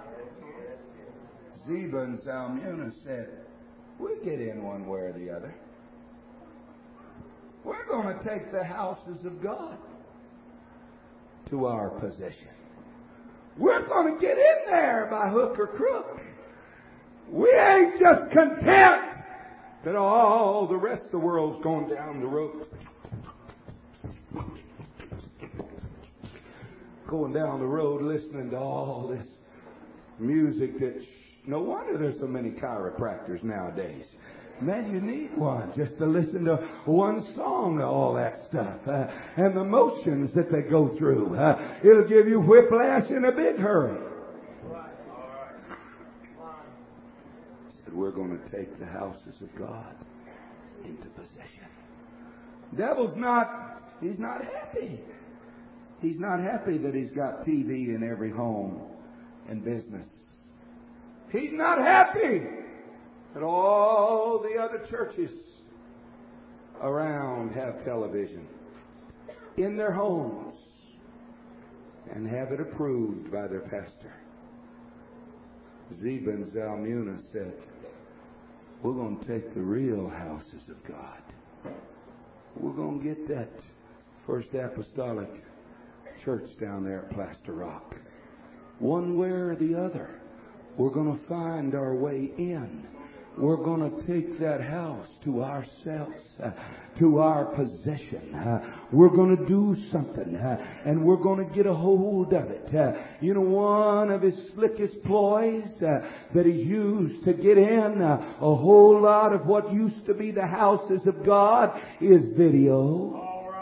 Ziba and Zalmunna said, we'll get in one way or the other. We're going to take the houses of God to our possession. We're going to get in there by hook or crook. We ain't just content that all the rest of the world's going down the road. Going down the road listening to all this music that... No wonder there's so many chiropractors nowadays. Man, you need one just to listen to one song, all that stuff, uh, and the motions that they go through. Uh, it'll give you whiplash in a big hurry. Said we're going to take the houses of God into possession. Devil's not, he's not happy. He's not happy that he's got T V in every home and business. He's not happy that all the other churches around have television in their homes and have it approved by their pastor. Ziba and Zalmunna said, we're going to take the real houses of God. We're going to get that First Apostolic Church down there at Plaster Rock. One way or the other, we're going to find our way in. We're going to take that house to ourselves, uh, to our possession. Uh, we're going to do something, uh, and we're going to get a hold of it. Uh, you know, one of his slickest ploys uh, that he's used to get in uh, a whole lot of what used to be the houses of God is video.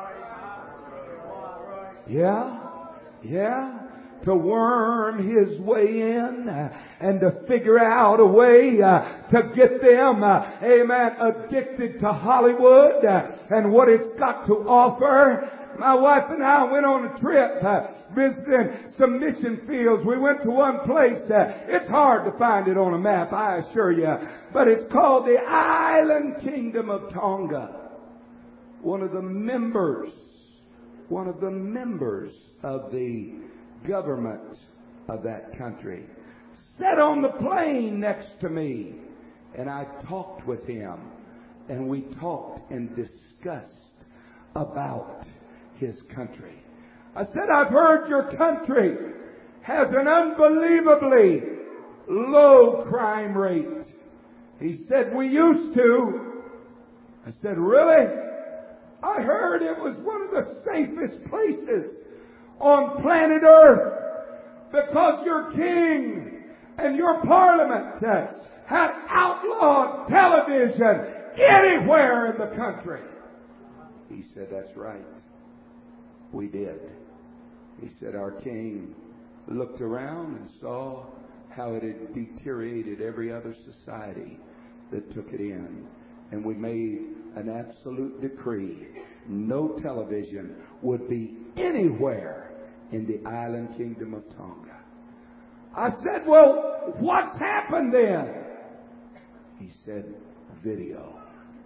Yeah, yeah. To worm his way in uh, and to figure out a way uh, to get them, uh, amen, addicted to Hollywood uh, and what it's got to offer. My wife and I went on a trip uh, visiting some mission fields. We went to one place. Uh, it's hard to find it on a map, I assure you. But it's called the Island Kingdom of Tonga. One of the members, one of the members of the government of that country sat on the plane next to me, and I talked with him, and we talked and discussed about his country. I said, I've heard your country has an unbelievably low crime rate. He said, we used to. I said, really? I heard it was one of the safest places on planet Earth because your king and your parliament uh, have outlawed television anywhere in the country. He said, that's right. We did. He said, our king looked around and saw how it had deteriorated every other society that took it in. And we made an absolute decree. No television would be anywhere in the island kingdom of Tonga. I said, well, what's happened then? He said, video.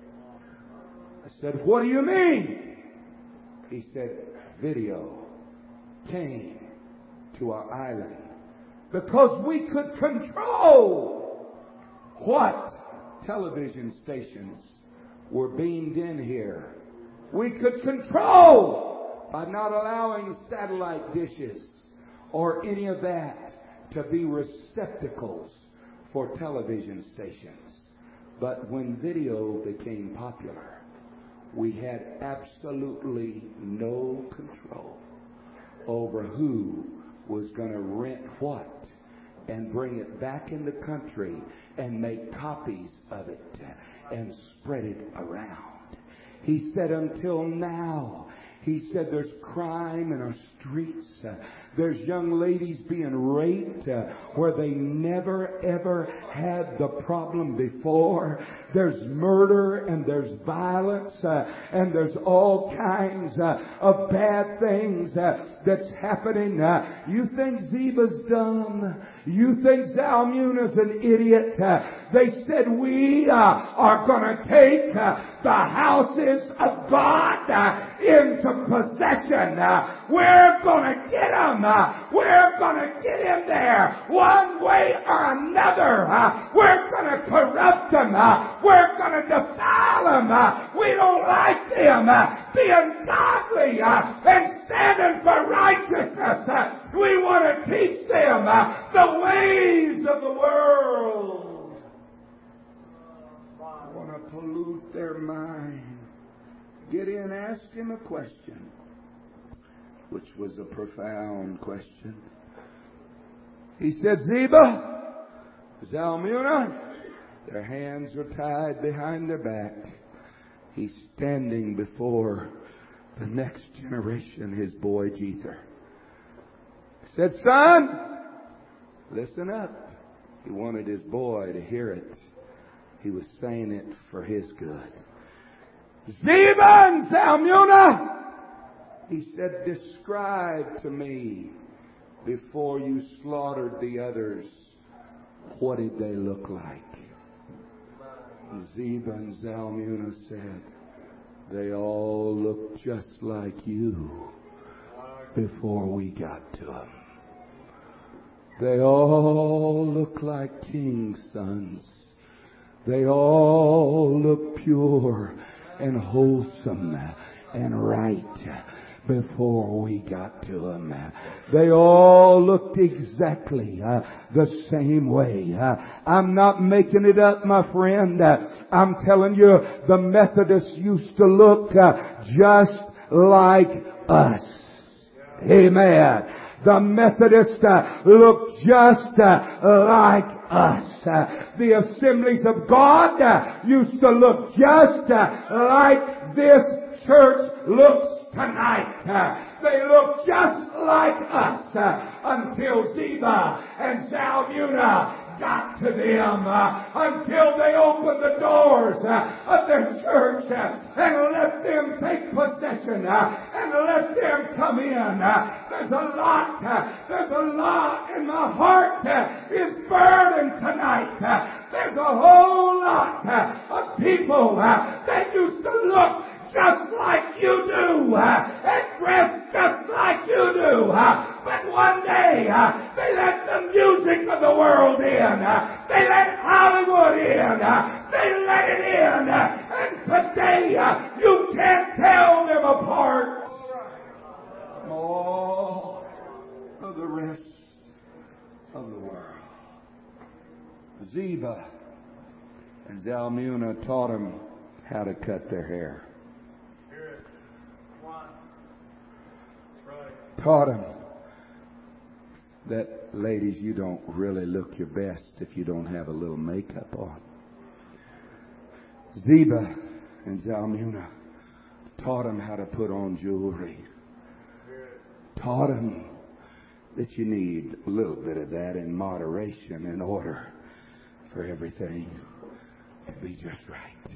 I said, what do you mean? He said, video came to our island because we could control what television stations were beamed in here. We could control by not allowing satellite dishes or any of that to be receptacles for television stations. But when video became popular, we had absolutely no control over who was going to rent what and bring it back in the country and make copies of it and spread it around. He said, until now, He said there's crime in our streets. Uh, there's young ladies being raped uh, where they never ever had the problem before. There's murder and there's violence uh, and there's all kinds uh, of bad things uh, that's happening. Uh, you think Ziba's dumb? You think Zalmuna's an idiot? Uh, they said we uh, are going to take uh, the houses of God uh, into possession. Uh, we're going to get them. Uh, we're going to get him there one way or another. Uh, we're going to corrupt them. Uh, we're going to defile them. Uh, we don't like them uh, being godly uh, and standing for righteousness. Uh, we want to teach them uh, the ways of the world. I want to pollute their mind. Get in, ask him a question, which was a profound question. He said, Ziba, Zalmunna, their hands are tied behind their back. He's standing before the next generation, his boy Jether. He said, son, listen up. He wanted his boy to hear it. He was saying it for his good. Ziba and Zalmunna, he said, describe to me, before you slaughtered the others, what did they look like? Ziba and Zalmunna said, they all looked just like you before we got to them. They all look like king's sons. They all look pure and wholesome and right before we got to them. They all looked exactly uh, the same way. Uh, I'm not making it up, my friend. Uh, I'm telling you, the Methodists used to look uh, just like us. Amen. The Methodists uh, look just uh, like us. Uh, the Assemblies of God uh, used to look just uh, like this church looks tonight. Uh, they look just like us uh, until Ziba and Zalmunna got to them, uh, until they opened the doors uh, of their church uh, and let them take possession uh, and let them come in. Uh, there's a lot, uh, there's a lot in my heart uh, is burdened tonight. Uh, there's a whole lot uh, of people uh, that used to look just like you do, uh, and dress just like you do. Uh, but one day, uh, they let the music of the world in. Uh, they let Hollywood in. Uh, they let it in. Uh, and today, uh, you can't tell them apart from all of the rest of the world. Ziba and Zalmunna taught them how to cut their hair. Taught them that, ladies, you don't really look your best if you don't have a little makeup on. Ziba and Zalmunna taught them how to put on jewelry. Taught them that you need a little bit of that in moderation in order for everything to be just right.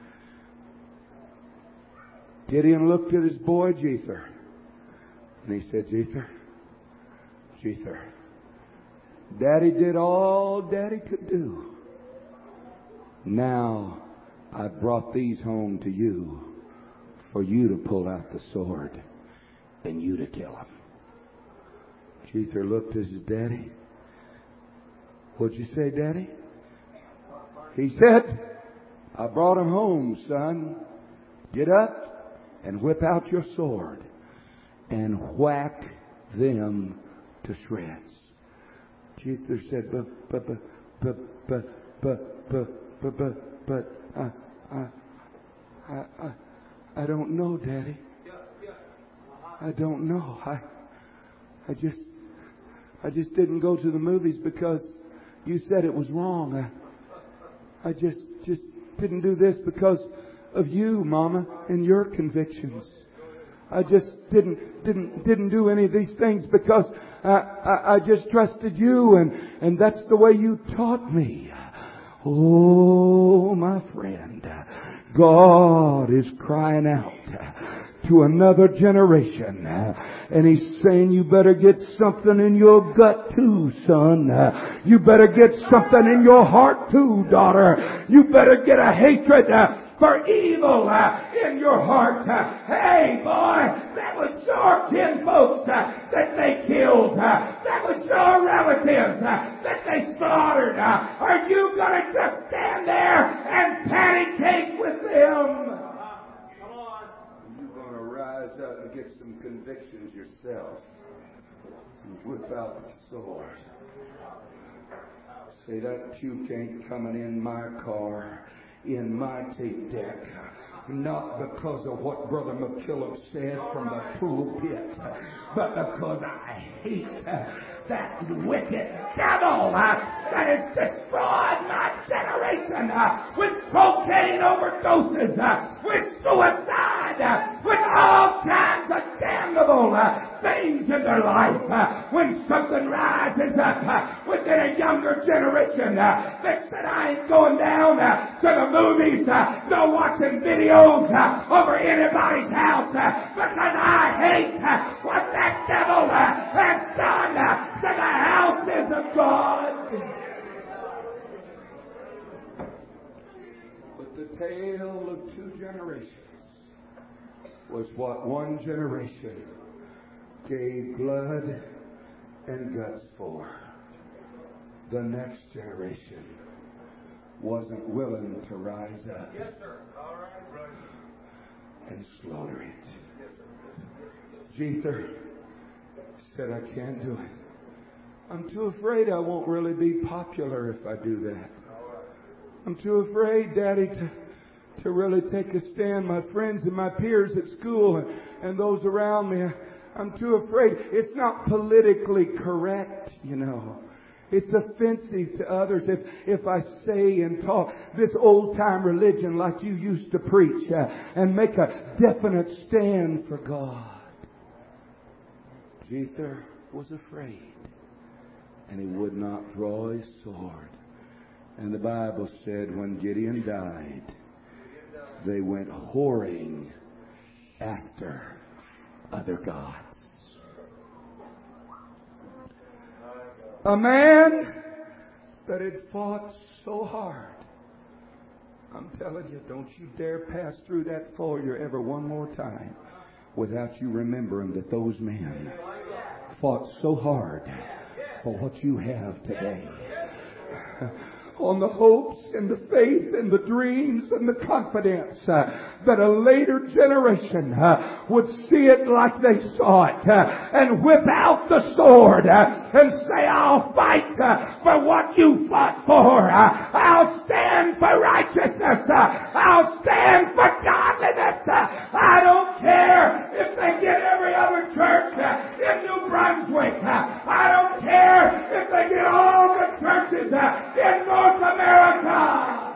Gideon looked at his boy Jether. And he said, Jether, Jether, Daddy did all Daddy could do. Now I brought these home to you for you to pull out the sword and you to kill them. Jether looked at his daddy. What'd you say, Daddy? He said, I brought him home, son. Get up and whip out your sword and whack them to shreds. Jether said, but, but, but, but, but, but, but, but, but, but, I, I, I, I, I don't know, Daddy. I don't know. I, I just, I just didn't go to the movies because you said it was wrong. I, I just, just didn't do this because of you, Mama, and your convictions. I just didn't, didn't, didn't do any of these things because I, I, I just trusted you, and, and that's the way you taught me. Oh, my friend, God is crying out to another generation. And He's saying, you better get something in your gut too, son. You better get something in your heart too, daughter. You better get a hatred for evil in your heart. Hey, boy, that was your kin folks that they killed. That was your relatives that they slaughtered. Are you going to just stand there and patty cake with them? Rise up and get some convictions yourself and whip out the sword. Say, that puke ain't coming in my car, in my tape deck. Not because of what Brother McKillop said from the pulpit, but because I hate that wicked devil that has destroyed my generation with cocaine overdoses, with suicide, with all kinds of damnable things in their life. When something rises up within a younger generation that said, I ain't going down to the movies, no watching videos over anybody's house because I hate what that devil has done to the houses of God. But the tale of two generations was what one generation gave blood and guts for. The next generation wasn't willing to rise up Yes, sir. All right, brother. and slaughter it. Jether said, I can't do it. I'm too afraid I won't really be popular if I do that. I'm too afraid, Daddy, to, to really take a stand. My friends and my peers at school and, and those around me, I'm too afraid. It's not politically correct, you know. It's offensive to others if, if I say and talk this old-time religion like you used to preach uh, and make a definite stand for God. Jether was afraid, and he would not draw his sword. And the Bible said when Gideon died, they went whoring after other gods. A man that had fought so hard. I'm telling you, don't you dare pass through that foyer ever one more time without you remembering that those men fought so hard for what you have today. On the hopes and the faith and the dreams and the confidence uh, that a later generation uh, would see it like they saw it uh, and whip out the sword uh, and say, I'll fight uh, for what you fought for. Uh, I'll stand for righteousness. Uh, I'll stand for godliness. Uh, I don't care if they get every other church uh, in New Brunswick. Uh, I don't care if they get all the churches uh, in North America.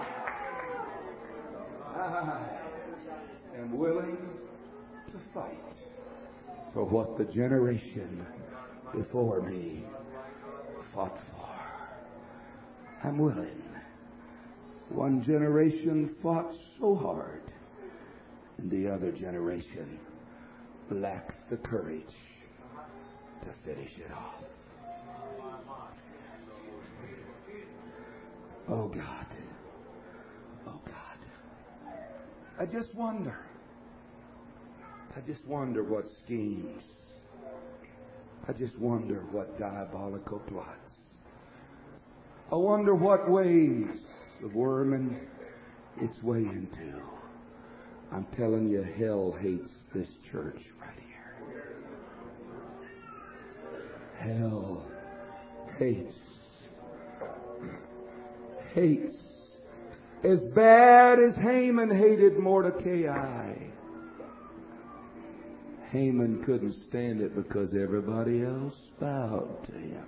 I am willing to fight for what the generation before me fought for. I'm willing. One generation fought so hard, and the other generation lacked the courage to finish it off. Oh God. Oh God. I just wonder. I just wonder what schemes. I just wonder what diabolical plots. I wonder what ways the worming its way into. I'm telling you, hell hates this church right here. Hell hates hates as bad as Haman hated Mordecai. Haman couldn't stand it because everybody else bowed to him.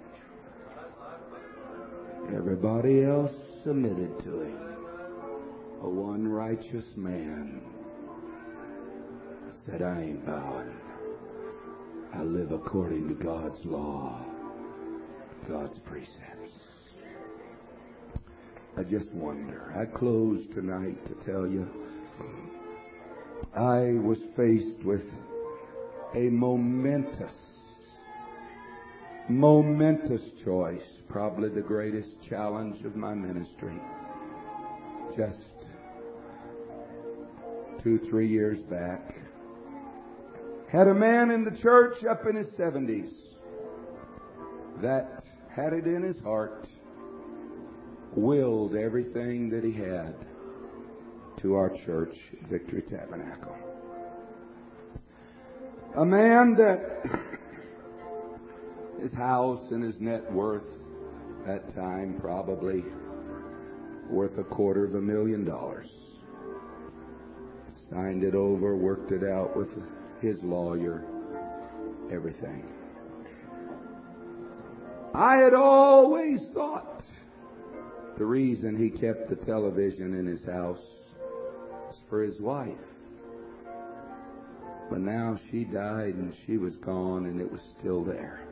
Everybody else submitted to him. A one righteous man said, I ain't bowing. I live according to God's law, God's precepts. I just wonder. I close tonight to tell you, I was faced with a momentous, momentous choice, probably the greatest challenge of my ministry. Just two, three years back, had a man in the church up in his seventies that had it in his heart, willed everything that he had to our church, Victory Tabernacle. A man that his house and his net worth at time probably worth a quarter of a million dollars. Signed it over, worked it out with his lawyer, everything. I had always thought the reason he kept the television in his house was for his wife. But now she died and she was gone and it was still there.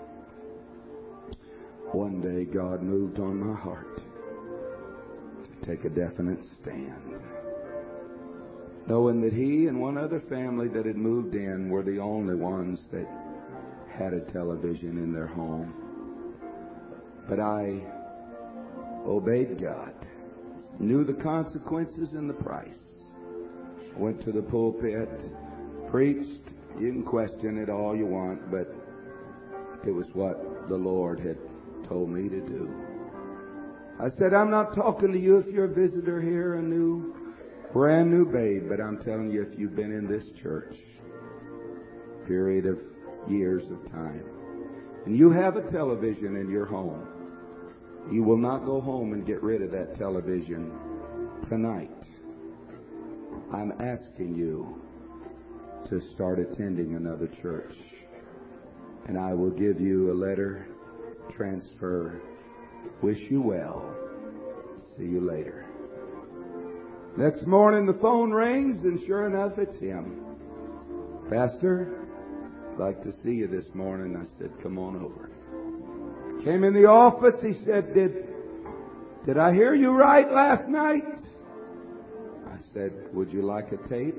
One day God moved on my heart to take a definite stand, knowing that he and one other family that had moved in were the only ones that had a television in their home. But I obeyed God, knew the consequences and the price. Went to the pulpit, preached. You can question it all you want, but it was what the Lord had told me to do. I said, I'm not talking to you if you're a visitor here, a new, brand new babe, but I'm telling you, if you've been in this church, period of years of time, and you have a television in your home, you will not go home and get rid of that television tonight. I'm asking you to start attending another church, and I will give you a letter, transfer, wish you well, see you later. Next morning the phone rings, and sure enough it's him. Pastor, I'd like to see you this morning. I said, come on over. Came in the office. He said, did, did I hear you right last night? I said, would you like a tape?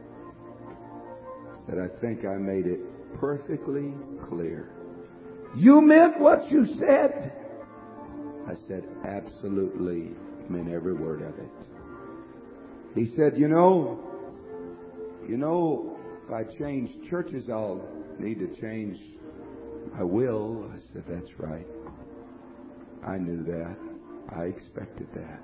He said, I think I made it perfectly clear. You meant what you said? I said, absolutely, meant every word of it. He said, you know, you know, if I change churches, I'll need to change my will. I said, that's right. I knew that. I expected that.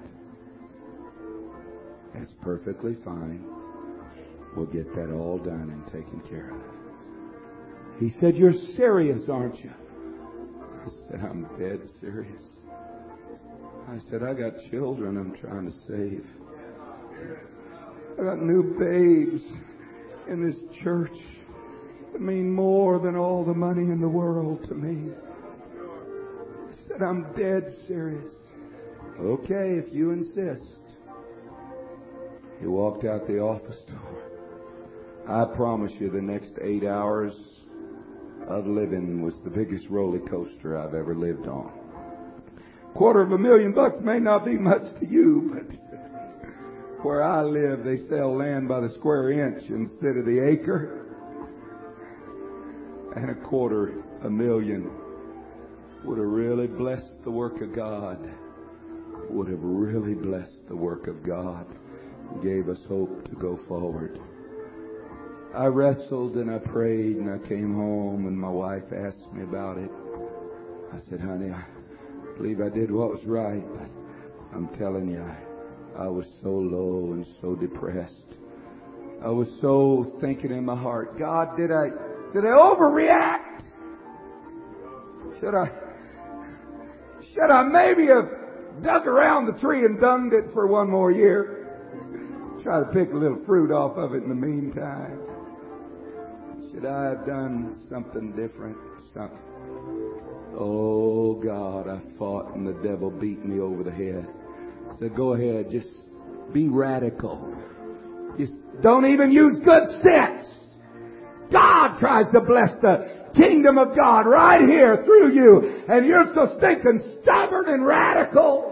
That's perfectly fine. We'll get that all done and taken care of. He said, you're serious, aren't you? I said, I'm dead serious. I said, I got children I'm trying to save. I got new babes in this church that mean more than all the money in the world to me. I said, I'm dead serious. Okay, if you insist. He walked out the office door. I promise you the next eight hours of living was the biggest roller coaster I've ever lived on. Quarter of a million bucks may not be much to you, but where I live, they sell land by the square inch instead of the acre. And a quarter a million would have really blessed the work of God. Would have really blessed the work of God. Gave us hope to go forward. I wrestled and I prayed and I came home and my wife asked me about it. I said, honey, I believe I did what was right, but I'm telling you, I, I was so low and so depressed. I was so thinking in my heart, God, did I, did I overreact? Should I, should I maybe have dug around the tree and dunged it for one more year? Try to pick a little fruit off of it in the meantime. Should I have done something different? Something. Oh, God, I fought and the devil beat me over the head. I said, go ahead, just be radical. You don't even use good sense. God tries to bless the kingdom of God right here through you. And you're so stinking stubborn and radical.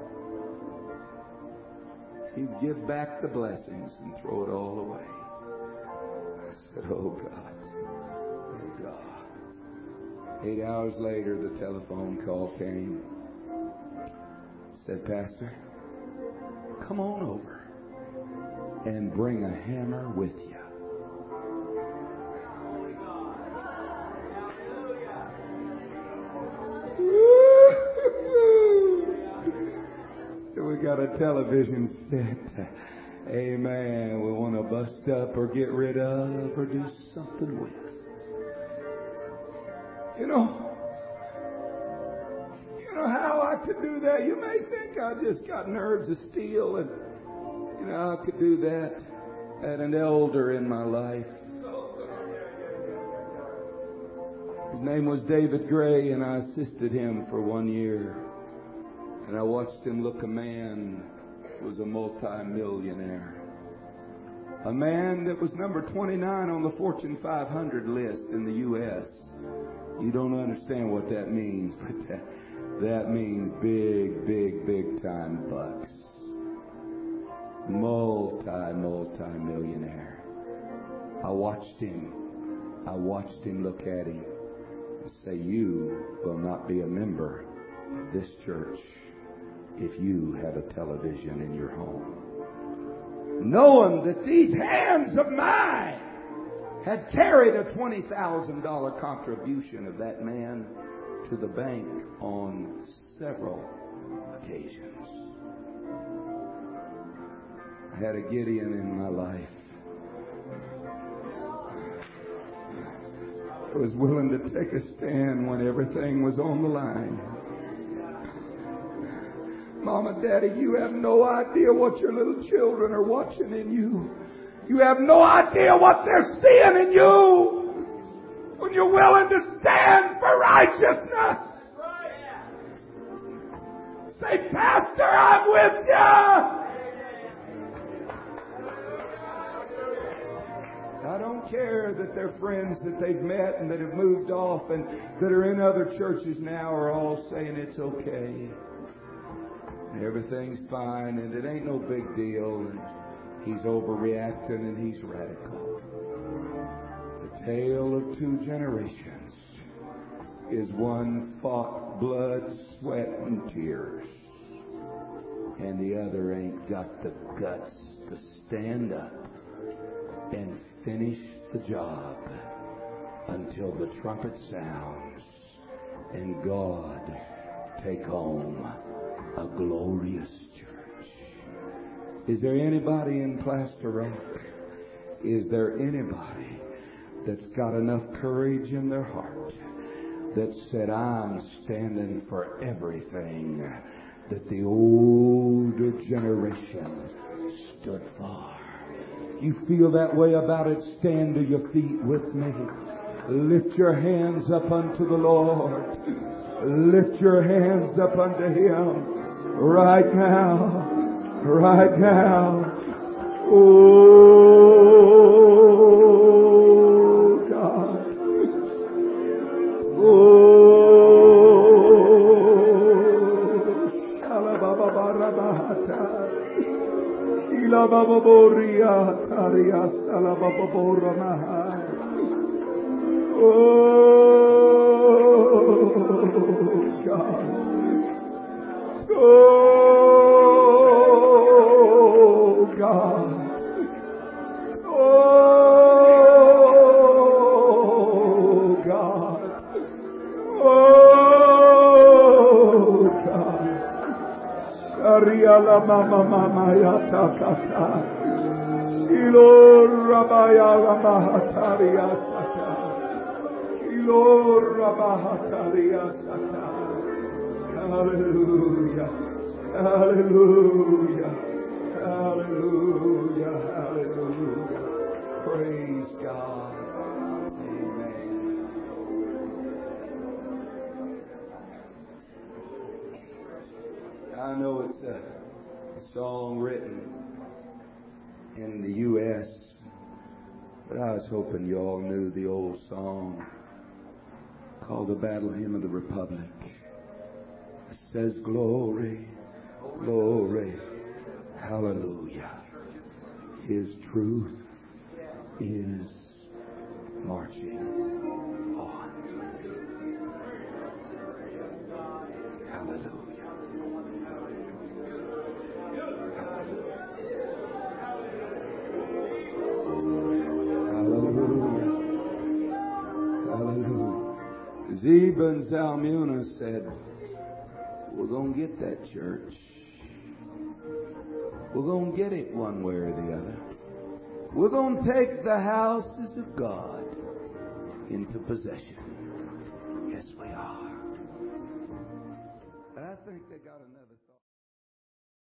You give back the blessings and throw it all away. I said, oh God. Oh God. Eight hours later, the telephone call came. Said, Pastor, come on over and bring a hammer with you. So we got a television set. Amen. We want to bust up or get rid of or do something with. You know, you know how I could do that? You may think I just got nerves of steel, and you know I could do that. I had an elder in my life. His name was David Gray, and I assisted him for one year. And I watched him look a man who was a multi-millionaire. A man that was number twenty-nine on the Fortune five hundred list in the U S You don't understand what that means, but that, that means big, big, big time bucks. Multi, multi-millionaire. I watched him. I watched him look at him and say, you will not be a member of this church if you have a television in your home. Knowing that these hands of mine had carried a twenty thousand dollars contribution of that man to the bank on several occasions. I had a Gideon in my life. I was willing to take a stand when everything was on the line. Mama, Daddy, you have no idea what your little children are watching in you. You have no idea what they're seeing in you when you're willing to stand for righteousness. Say, Pastor, I'm with you. I don't care that their friends that they've met and that have moved off and that are in other churches now are all saying it's okay. Everything's fine and it ain't no big deal, and he's overreacting and he's radical. The tale of two generations is one fought blood, sweat, and tears, and the other ain't got the guts to stand up and finish the job until the trumpet sounds and God take home a glorious church. Is there anybody in Plaster Rock? Is there anybody that's got enough courage in their heart that said, I'm standing for everything that the older generation stood for? You feel that way about it? Stand to your feet with me. Lift your hands up unto the Lord. Lift your hands up unto Him. Right now, right now. Oh, God. Oh, Shalababarabahata. Shilababoria Taria Salababoramaha. Oh, God. Oh, God. Oh, God. Oh, God. Sharia la mama mama ya takata. Ilo rabaya la mahataria sata. Ilo rabahataria sata. Hallelujah. Hallelujah. Hallelujah. Hallelujah. Praise God. Amen. I know it's a song written in the U But I was hoping you all knew the old song called the Battle Hymn of the Republic. It says, glory, glory, hallelujah. His truth is marching on. Hallelujah. Zebun Zalmunna said, we're going to get that church. We're going to get it one way or the other. We're going to take the houses of God into possession.